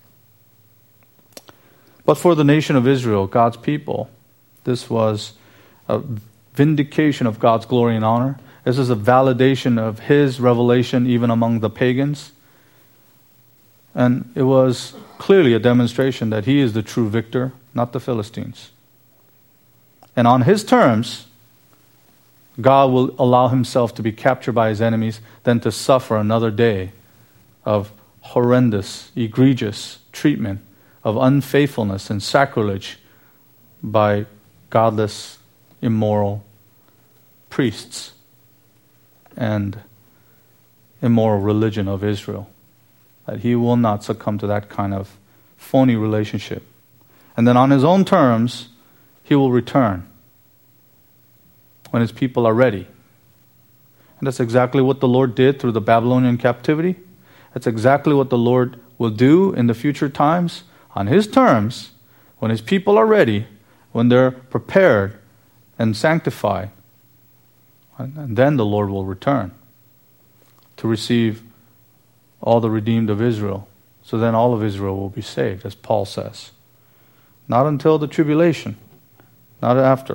But for the nation of Israel, God's people, this was a vindication of God's glory and honor. This is a validation of His revelation even among the pagans. And it was clearly a demonstration that He is the true victor, not the Philistines. And on His terms, God will allow Himself to be captured by His enemies, then to suffer another day of horrendous, egregious treatment, of unfaithfulness and sacrilege by godless, immoral priests and immoral religion of Israel. That He will not succumb to that kind of phony relationship. And then on His own terms, He will return when His people are ready. And that's exactly what the Lord did through the Babylonian captivity. That's exactly what the Lord will do in the future times on His terms, when His people are ready, when they're prepared and sanctified. And then the Lord will return to receive all the redeemed of Israel. So then all of Israel will be saved, as Paul says. Not until the tribulation, not after.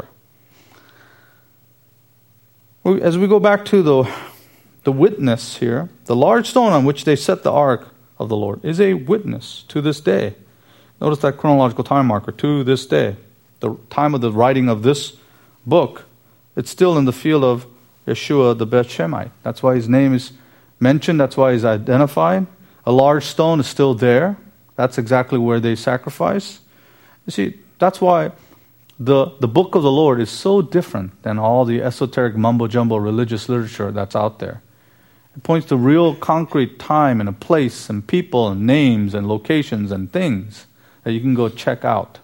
As we go back to the, the witness here, the large stone on which they set the ark of the Lord is a witness to this day. Notice that chronological time marker, to this day. The time of the writing of this book, it's still in the field of Yeshua the Beth Shemite. That's why his name is mentioned. That's why he's identified. A large stone is still there. That's exactly where they sacrifice. You see, that's why the, the book of the Lord is so different than all the esoteric mumbo-jumbo religious literature that's out there. It points to real concrete time and a place and people and names and locations and things that you can go check out.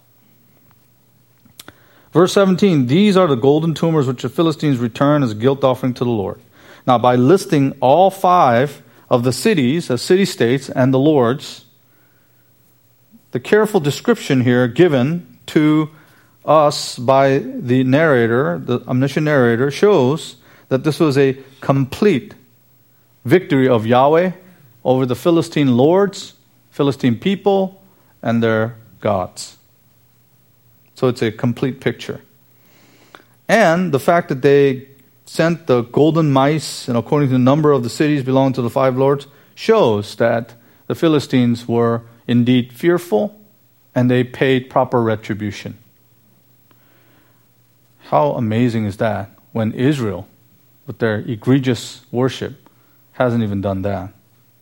Verse seventeen, these are the golden tumors which the Philistines return as a guilt offering to the Lord. Now, by listing all five of the cities as city-states and the Lord's, the careful description here given to us by the narrator, the omniscient narrator, shows that this was a complete victory of Yahweh over the Philistine lords, Philistine people, and their gods. So it's a complete picture. And the fact that they sent the golden mice, and according to the number of the cities belonging to the five lords, shows that the Philistines were indeed fearful and they paid proper retribution. How amazing is that when Israel, with their egregious worship, hasn't even done that.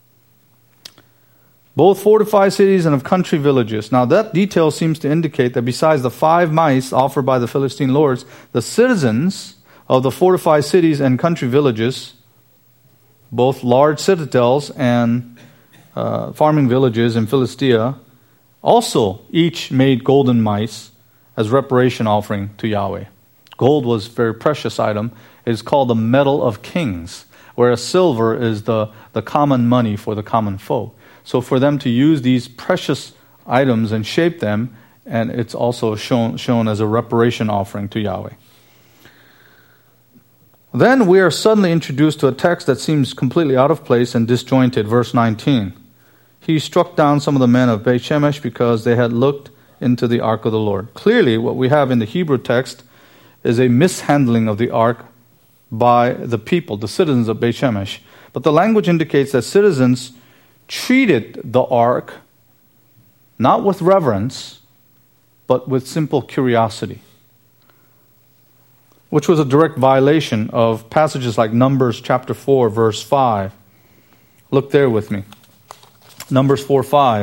Both fortified cities and of country villages. Now that detail seems to indicate that besides the five mice offered by the Philistine lords, the citizens of the fortified cities and country villages, both large citadels and uh, farming villages in Philistia, also each made golden mice as reparation offering to Yahweh. Gold was a very precious item. It is called the metal of kings, whereas silver is the, the common money for the common folk. So for them to use these precious items and shape them, and it's also shown, shown as a reparation offering to Yahweh. Then we are suddenly introduced to a text that seems completely out of place and disjointed. Verse nineteen. He struck down some of the men of Beit Shemesh because they had looked into the ark of the Lord. Clearly, what we have in the Hebrew text is a mishandling of the ark by the people, the citizens of Beit Shemesh. But the language indicates that citizens treated the ark not with reverence, but with simple curiosity, which was a direct violation of passages like Numbers chapter four, verse five. Look there with me. Numbers four five.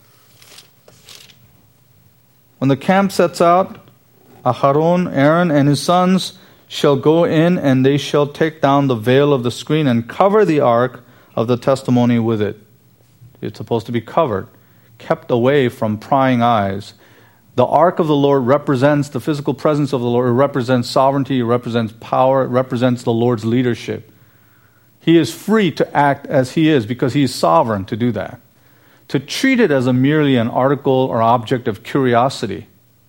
When the camp sets out, Aharon, Aaron, and his sons shall go in, and they shall take down the veil of the screen and cover the ark of the testimony with it. It's supposed to be covered. kept away from prying eyes. The ark of the Lord represents the physical presence of the Lord. It represents sovereignty. It represents power. It represents the Lord's leadership. He is free to act as he is because he is sovereign to do that. To treat it as a merely an article or object of curiosity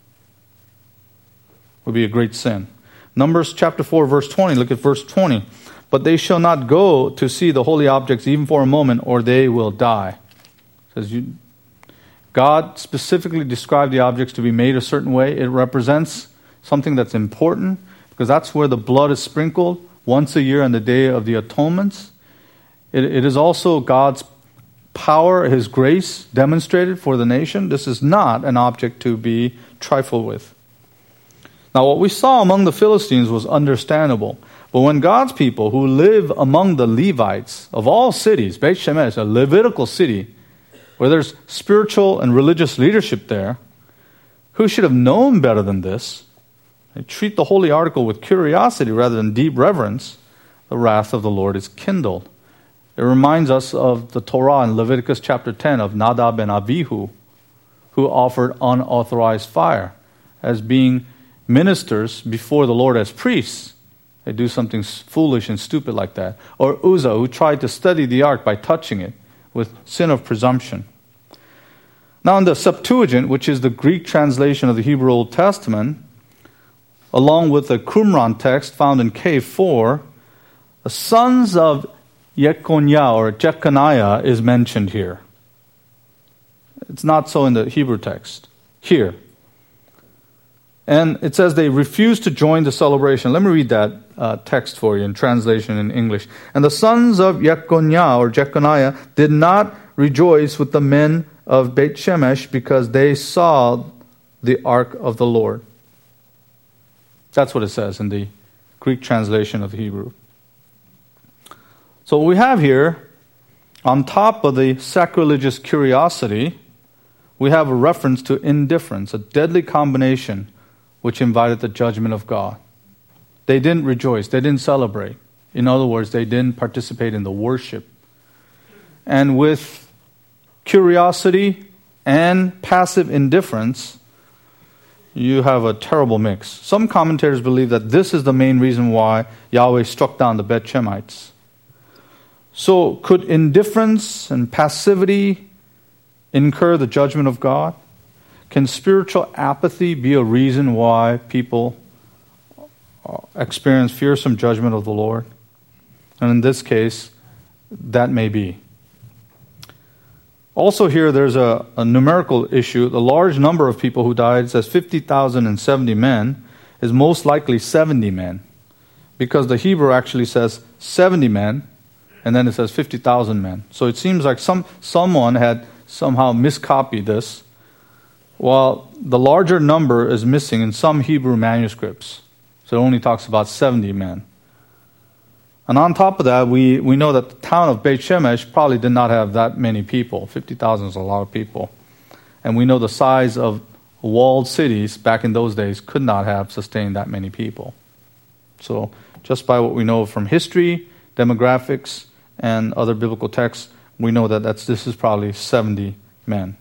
would be a great sin. Numbers chapter four, verse twenty. Look at verse twenty. But they shall not go to see the holy objects even for a moment, or they will die. It says you, God specifically described the objects to be made a certain way. It represents something that's important because that's where the blood is sprinkled once a year on the Day of the Atonements. It, it is also God's power, His grace demonstrated for the nation. This is not an object to be trifled with. Now, what we saw among the Philistines was understandable. But when God's people who live among the Levites of all cities, Beit Shemesh, a Levitical city, where there's spiritual and religious leadership there, who should have known better than this, they treat the holy article with curiosity rather than deep reverence, the wrath of the Lord is kindled. It reminds us of the Torah in Leviticus chapter ten of Nadab and Abihu, who offered unauthorized fire as being ministers before the Lord as priests. They do something foolish and stupid like that. Or Uzzah, who tried to study the ark by touching it with sin of presumption. Now in the Septuagint, which is the Greek translation of the Hebrew Old Testament, along with the Qumran text found in K four, the sons of Yekoniah or Jeconiah is mentioned here. It's not so in the Hebrew text. Here. And it says they refused to join the celebration. Let me read that uh, text for you in translation in English. And the sons of Yekoniah or Jeconiah did not rejoice with the men of Beit Shemesh because they saw the ark of the Lord. That's what it says in the Greek translation of the Hebrew. So what we have here, on top of the sacrilegious curiosity, we have a reference to indifference, a deadly combination which invited the judgment of God. They didn't rejoice. They didn't celebrate. In other words, they didn't participate in the worship. And with curiosity and passive indifference, you have a terrible mix. Some commentators believe that this is the main reason why Yahweh struck down the Bet Shemites. So could indifference and passivity incur the judgment of God? Can spiritual apathy be a reason why people experience fearsome judgment of the Lord? And in this case, that may be. Also here, there's a, a numerical issue. The large number of people who died, it says fifty thousand seventy men, is most likely seventy men. Because the Hebrew actually says seventy men, and then it says fifty thousand men. So it seems like some someone had somehow miscopied this, while the larger number is missing in some Hebrew manuscripts. So it only talks about seventy men. And on top of that, we, we know that the town of Beit Shemesh probably did not have that many people. fifty thousand is a lot of people. And we know the size of walled cities back in those days could not have sustained that many people. So just by what we know from history, demographics, and other biblical texts, we know that that's, this is probably seventy men.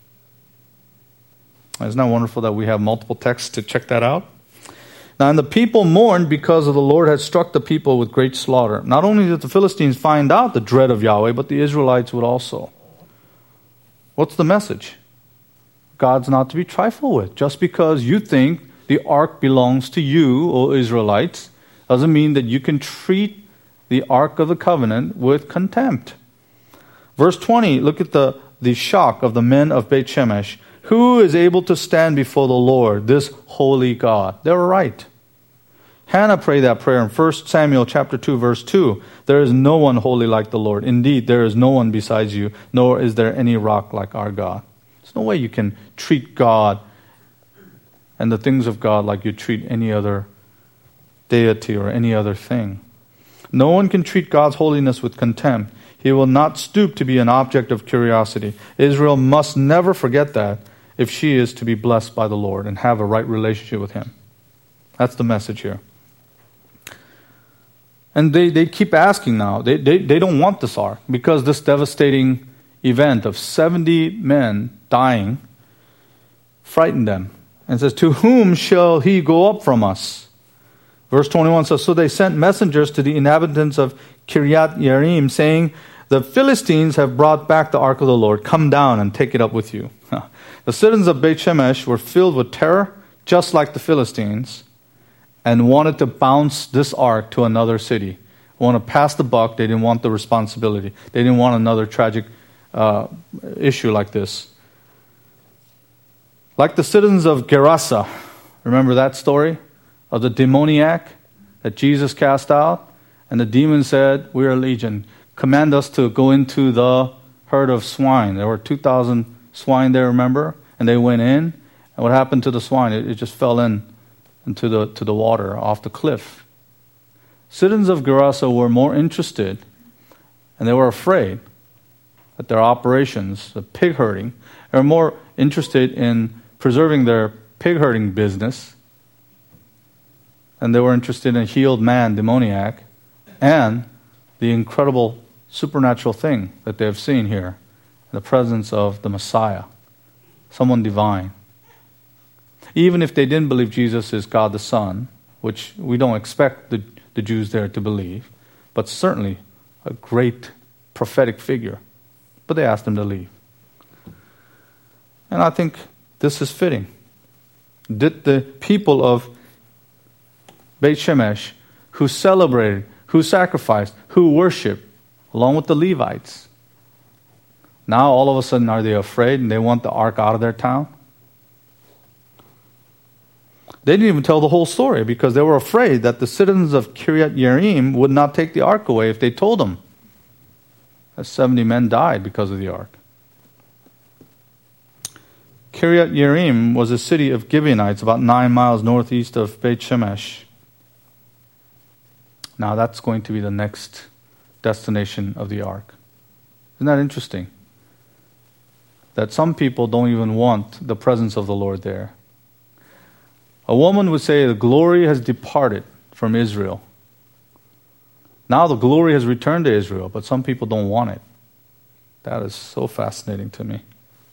Isn't that wonderful that we have multiple texts to check that out? Now, and the people mourned because of the Lord had struck the people with great slaughter. Not only did the Philistines find out the dread of Yahweh, but the Israelites would also. What's the message? God's not to be trifled with. Just because you think the ark belongs to you, O Israelites, doesn't mean that you can treat the ark of the covenant with contempt. Verse twenty, look at the, the shock of the men of Beit Shemesh. Who is able to stand before the Lord, this holy God? They were right. Hannah prayed that prayer in First Samuel chapter two, verse two. There is no one holy like the Lord. Indeed, there is no one besides you, nor is there any rock like our God. There's no way you can treat God and the things of God like you treat any other deity or any other thing. No one can treat God's holiness with contempt. He will not stoop to be an object of curiosity. Israel must never forget that if she is to be blessed by the Lord and have a right relationship with Him. That's the message here. And they, they keep asking now. They, they, they don't want this ark because this devastating event of seventy men dying frightened them. And says, to whom shall he go up from us? Verse twenty-one says, so they sent messengers to the inhabitants of Kiryat Yearim, saying, the Philistines have brought back the ark of the Lord. Come down and take it up with you. The citizens of Beit Shemesh were filled with terror, just like the Philistines, and wanted to bounce this ark to another city. Want to pass the buck. They didn't want the responsibility. They didn't want another tragic uh, issue like this. Like the citizens of Gerasa. Remember that story of the demoniac that Jesus cast out? And the demon said, we are legion. Command us to go into the herd of swine. There were two thousand swine there, remember? And they went in. And what happened to the swine? It, it just fell in into the to the water off the cliff. Citizens of Gerasa were more interested, and they were afraid that their operations, the pig herding, they were more interested in preserving their pig herding business, and they were interested in a healed man, demoniac, and the incredible supernatural thing that they have seen here, the presence of the Messiah, someone divine. Even if they didn't believe Jesus is God the Son, which we don't expect the, the Jews there to believe, but certainly a great prophetic figure. But they asked him to leave. And I think this is fitting. Did the people of Beit Shemesh, who celebrated, who sacrificed, who worshiped, along with the Levites, now all of a sudden are they afraid and they want the ark out of their town? They didn't even tell the whole story because they were afraid that the citizens of Kiryat Yearim would not take the ark away if they told them. That seventy men died because of the ark. Kiryat Yearim was a city of Gibeonites about nine miles northeast of Beit Shemesh. Now that's going to be the next destination of the ark. Isn't that interesting? That some people don't even want the presence of the Lord there. A woman would say the glory has departed from Israel. Now the glory has returned to Israel, but some people don't want it. That is so fascinating to me.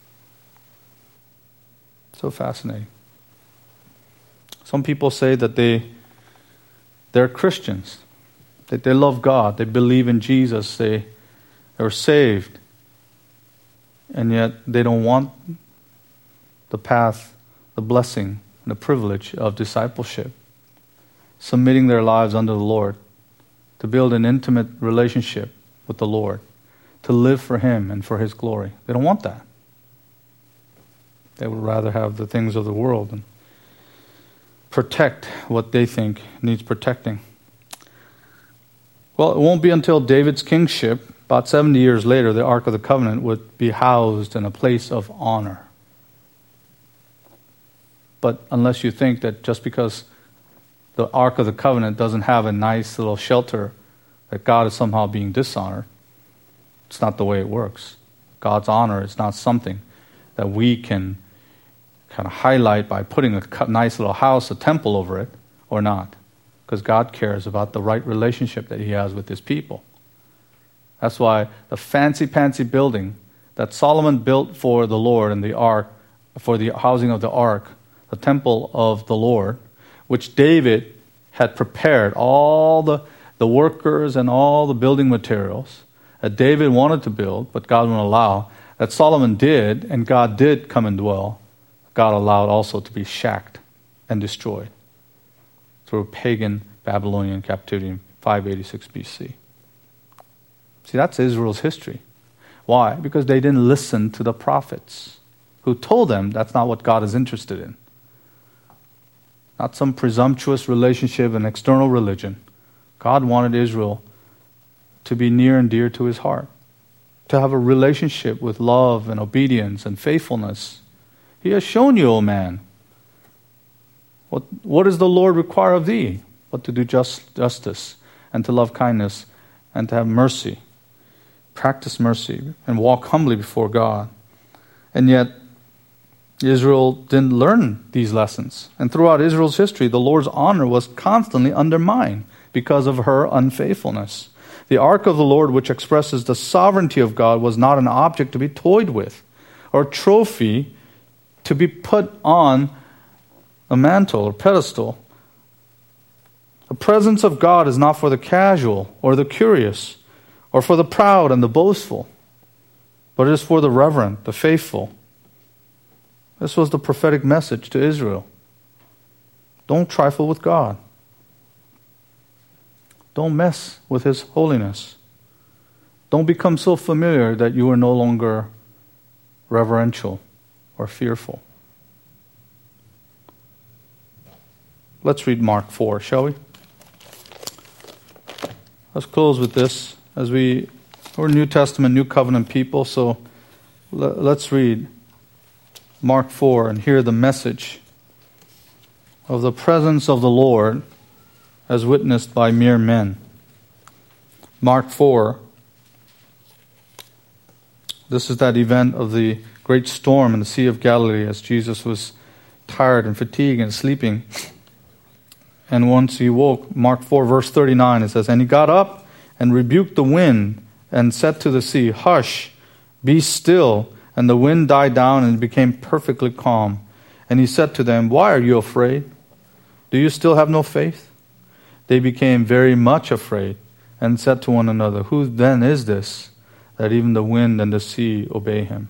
So fascinating. Some people say that they, they're Christians, that they love God, they believe in Jesus, they are saved, and yet they don't want the path, the blessing, and the privilege of discipleship, submitting their lives under the Lord, to build an intimate relationship with the Lord, to live for Him and for His glory. They don't want that. They would rather have the things of the world and protect what they think needs protecting. Well, it won't be until David's kingship, about seventy years later, the Ark of the Covenant would be housed in a place of honor. But unless you think that just because the Ark of the Covenant doesn't have a nice little shelter, that God is somehow being dishonored, it's not the way it works. God's honor is not something that we can kind of highlight by putting a nice little house, a temple over it, or not. Because God cares about the right relationship that He has with His people. That's why the fancy-pantsy building that Solomon built for the Lord and the ark, for the housing of the ark, the temple of the Lord, which David had prepared, all the, the workers and all the building materials that David wanted to build, but God wouldn't allow, that Solomon did, and God did come and dwell. God allowed also to be shacked and destroyed through pagan Babylonian captivity in five eighty-six B C. See, that's Israel's history. Why? Because they didn't listen to the prophets who told them that's not what God is interested in. Not some presumptuous relationship and external religion. God wanted Israel to be near and dear to His heart, to have a relationship with love and obedience and faithfulness. He has shown you, O man, what, what does the Lord require of thee? But to do just, justice and to love kindness and to have mercy. Practice mercy and walk humbly before God. And yet, Israel didn't learn these lessons. And throughout Israel's history, the Lord's honor was constantly undermined because of her unfaithfulness. The ark of the Lord, which expresses the sovereignty of God, was not an object to be toyed with or a trophy to be put on a mantle or pedestal. The presence of God is not for the casual or the curious or for the proud and the boastful, but it is for the reverent, the faithful. This was the prophetic message to Israel. Don't trifle with God. Don't mess with His holiness. Don't become so familiar that you are no longer reverential or fearful. Let's read Mark four, shall we? Let's close with this. As we, we're New Testament, New Covenant people, so let's read Mark four and hear the message of the presence of the Lord as witnessed by mere men. Mark four. This is that event of the great storm in the Sea of Galilee as Jesus was tired and fatigued and sleeping. And once he woke, Mark four verse thirty-nine, it says, "And he got up and rebuked the wind and said to the sea, 'Hush, be still.' And the wind died down and it became perfectly calm. And he said to them, 'Why are you afraid? Do you still have no faith?' They became very much afraid and said to one another, 'Who then is this, that even the wind and the sea obey him?'"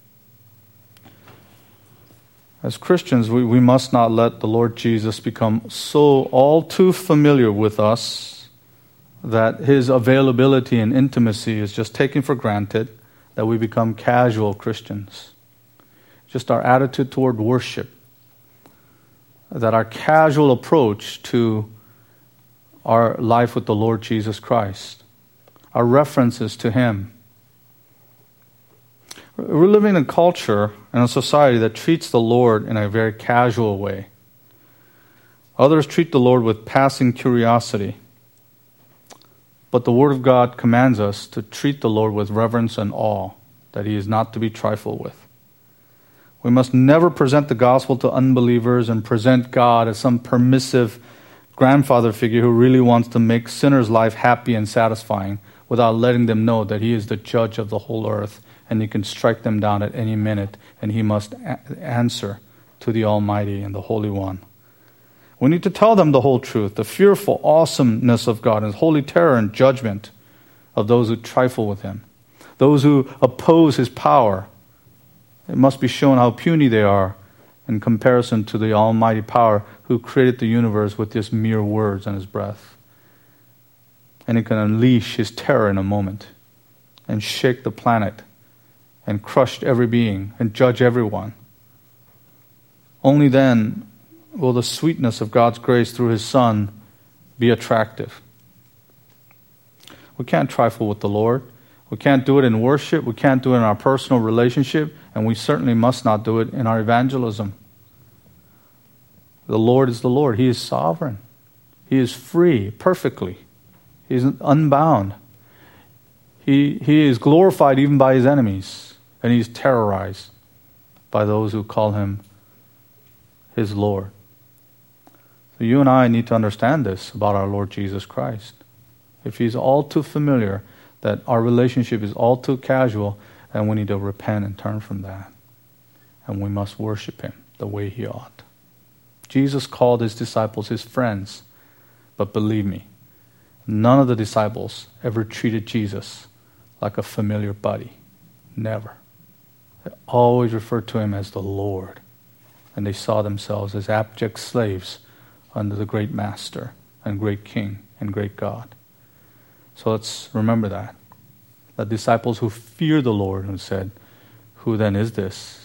As Christians, we, we must not let the Lord Jesus become so all too familiar with us that His availability and intimacy is just taken for granted, that we become casual Christians. Just our attitude toward worship, that our casual approach to our life with the Lord Jesus Christ, our references to Him. We're living in a culture and a society that treats the Lord in a very casual way. Others treat the Lord with passing curiosity. But the Word of God commands us to treat the Lord with reverence and awe, that He is not to be trifled with. We must never present the gospel to unbelievers and present God as some permissive grandfather figure who really wants to make sinners' life happy and satisfying without letting them know that He is the judge of the whole earth and He can strike them down at any minute and He must a- answer to the Almighty and the Holy One. We need to tell them the whole truth, the fearful awesomeness of God, His holy terror and judgment of those who trifle with Him, those who oppose His power. It must be shown how puny they are in comparison to the almighty power who created the universe with just mere words and His breath. And He can unleash His terror in a moment and shake the planet and crush every being and judge everyone. Only then will the sweetness of God's grace through His Son be attractive. We can't trifle with the Lord. We can't do it in worship. We can't do it in our personal relationship. And we certainly must not do it in our evangelism. The Lord is the Lord. He is sovereign. He is free perfectly. He is unbound. He, he is glorified even by His enemies. And He is terrorized by those who call Him His Lord. So you and I need to understand this about our Lord Jesus Christ. If He's all too familiar, that our relationship is all too casual, then we need to repent and turn from that. And we must worship Him the way He ought. Jesus called His disciples His friends. But believe me, none of the disciples ever treated Jesus like a familiar buddy. Never. They always referred to Him as the Lord. And they saw themselves as abject slaves under the great Master and great King and great God. So let's remember that. The disciples who feared the Lord and said, "Who then is this?"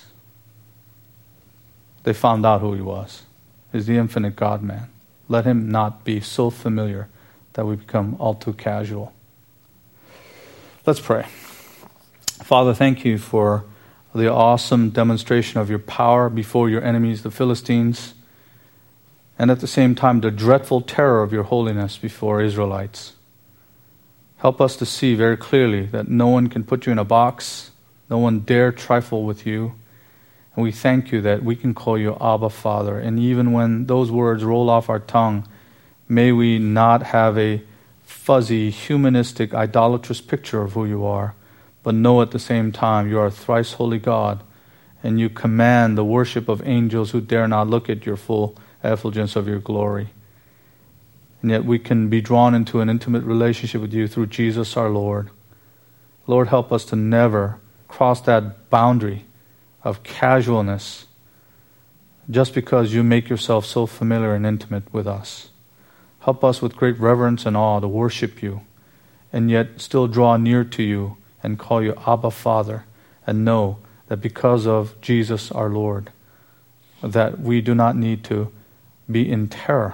They found out who He was. He's the infinite God-man. Let Him not be so familiar that we become all too casual. Let's pray. Father, thank You for the awesome demonstration of Your power before Your enemies, the Philistines, and at the same time the dreadful terror of Your holiness before Israelites. Help us to see very clearly that no one can put You in a box, no one dare trifle with You, and we thank You that we can call You Abba, Father, and even when those words roll off our tongue, may we not have a fuzzy, humanistic, idolatrous picture of who you are, but know at the same time you are a thrice holy God, and you command the worship of angels who dare not look at your full effulgence of your glory. And yet we can be drawn into an intimate relationship with you through Jesus our Lord. Lord, help us to never cross that boundary of casualness just because you make yourself so familiar and intimate with us. Help us with great reverence and awe to worship you, and yet still draw near to you and call you Abba, Father, and know that because of Jesus our Lord, that we do not need to be in terror,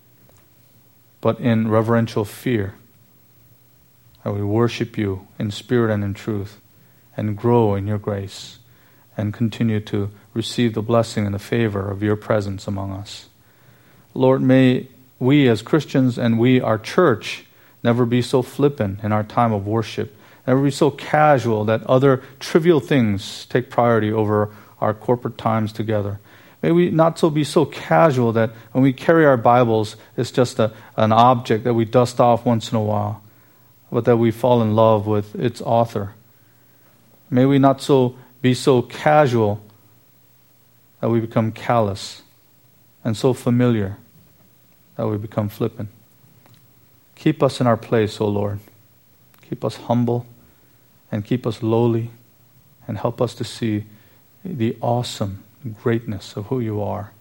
but in reverential fear. That we worship you in spirit and in truth, and grow in your grace, and continue to receive the blessing and the favor of your presence among us. Lord, may we as Christians and we, our church, never be so flippant in our time of worship, never be so casual that other trivial things take priority over our corporate times together. May we not so be so casual that when we carry our Bibles, it's just a, an object that we dust off once in a while, but that we fall in love with its author. May we not so be so casual that we become callous, and so familiar that we become flippant. Keep us in our place, O Lord. Keep us humble and keep us lowly, and help us to see the awesome greatness of who you are.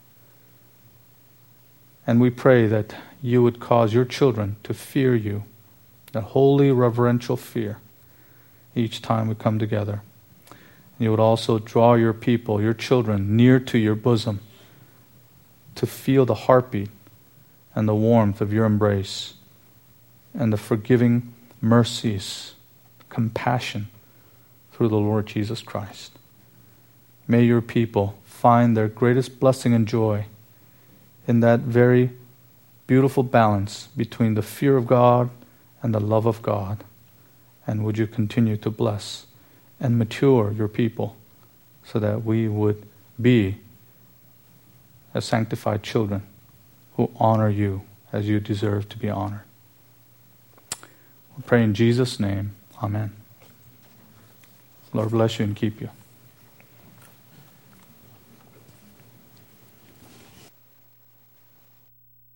And we pray that you would cause your children to fear you, that holy reverential fear, each time we come together. And you would also draw your people, your children, near to your bosom to feel the heartbeat and the warmth of your embrace and the forgiving mercies, compassion through the Lord Jesus Christ. May your people find their greatest blessing and joy in that very beautiful balance between the fear of God and the love of God. And would you continue to bless and mature your people so that we would be as sanctified children who honor you as you deserve to be honored. We pray in Jesus' name. Amen. Lord bless you and keep you.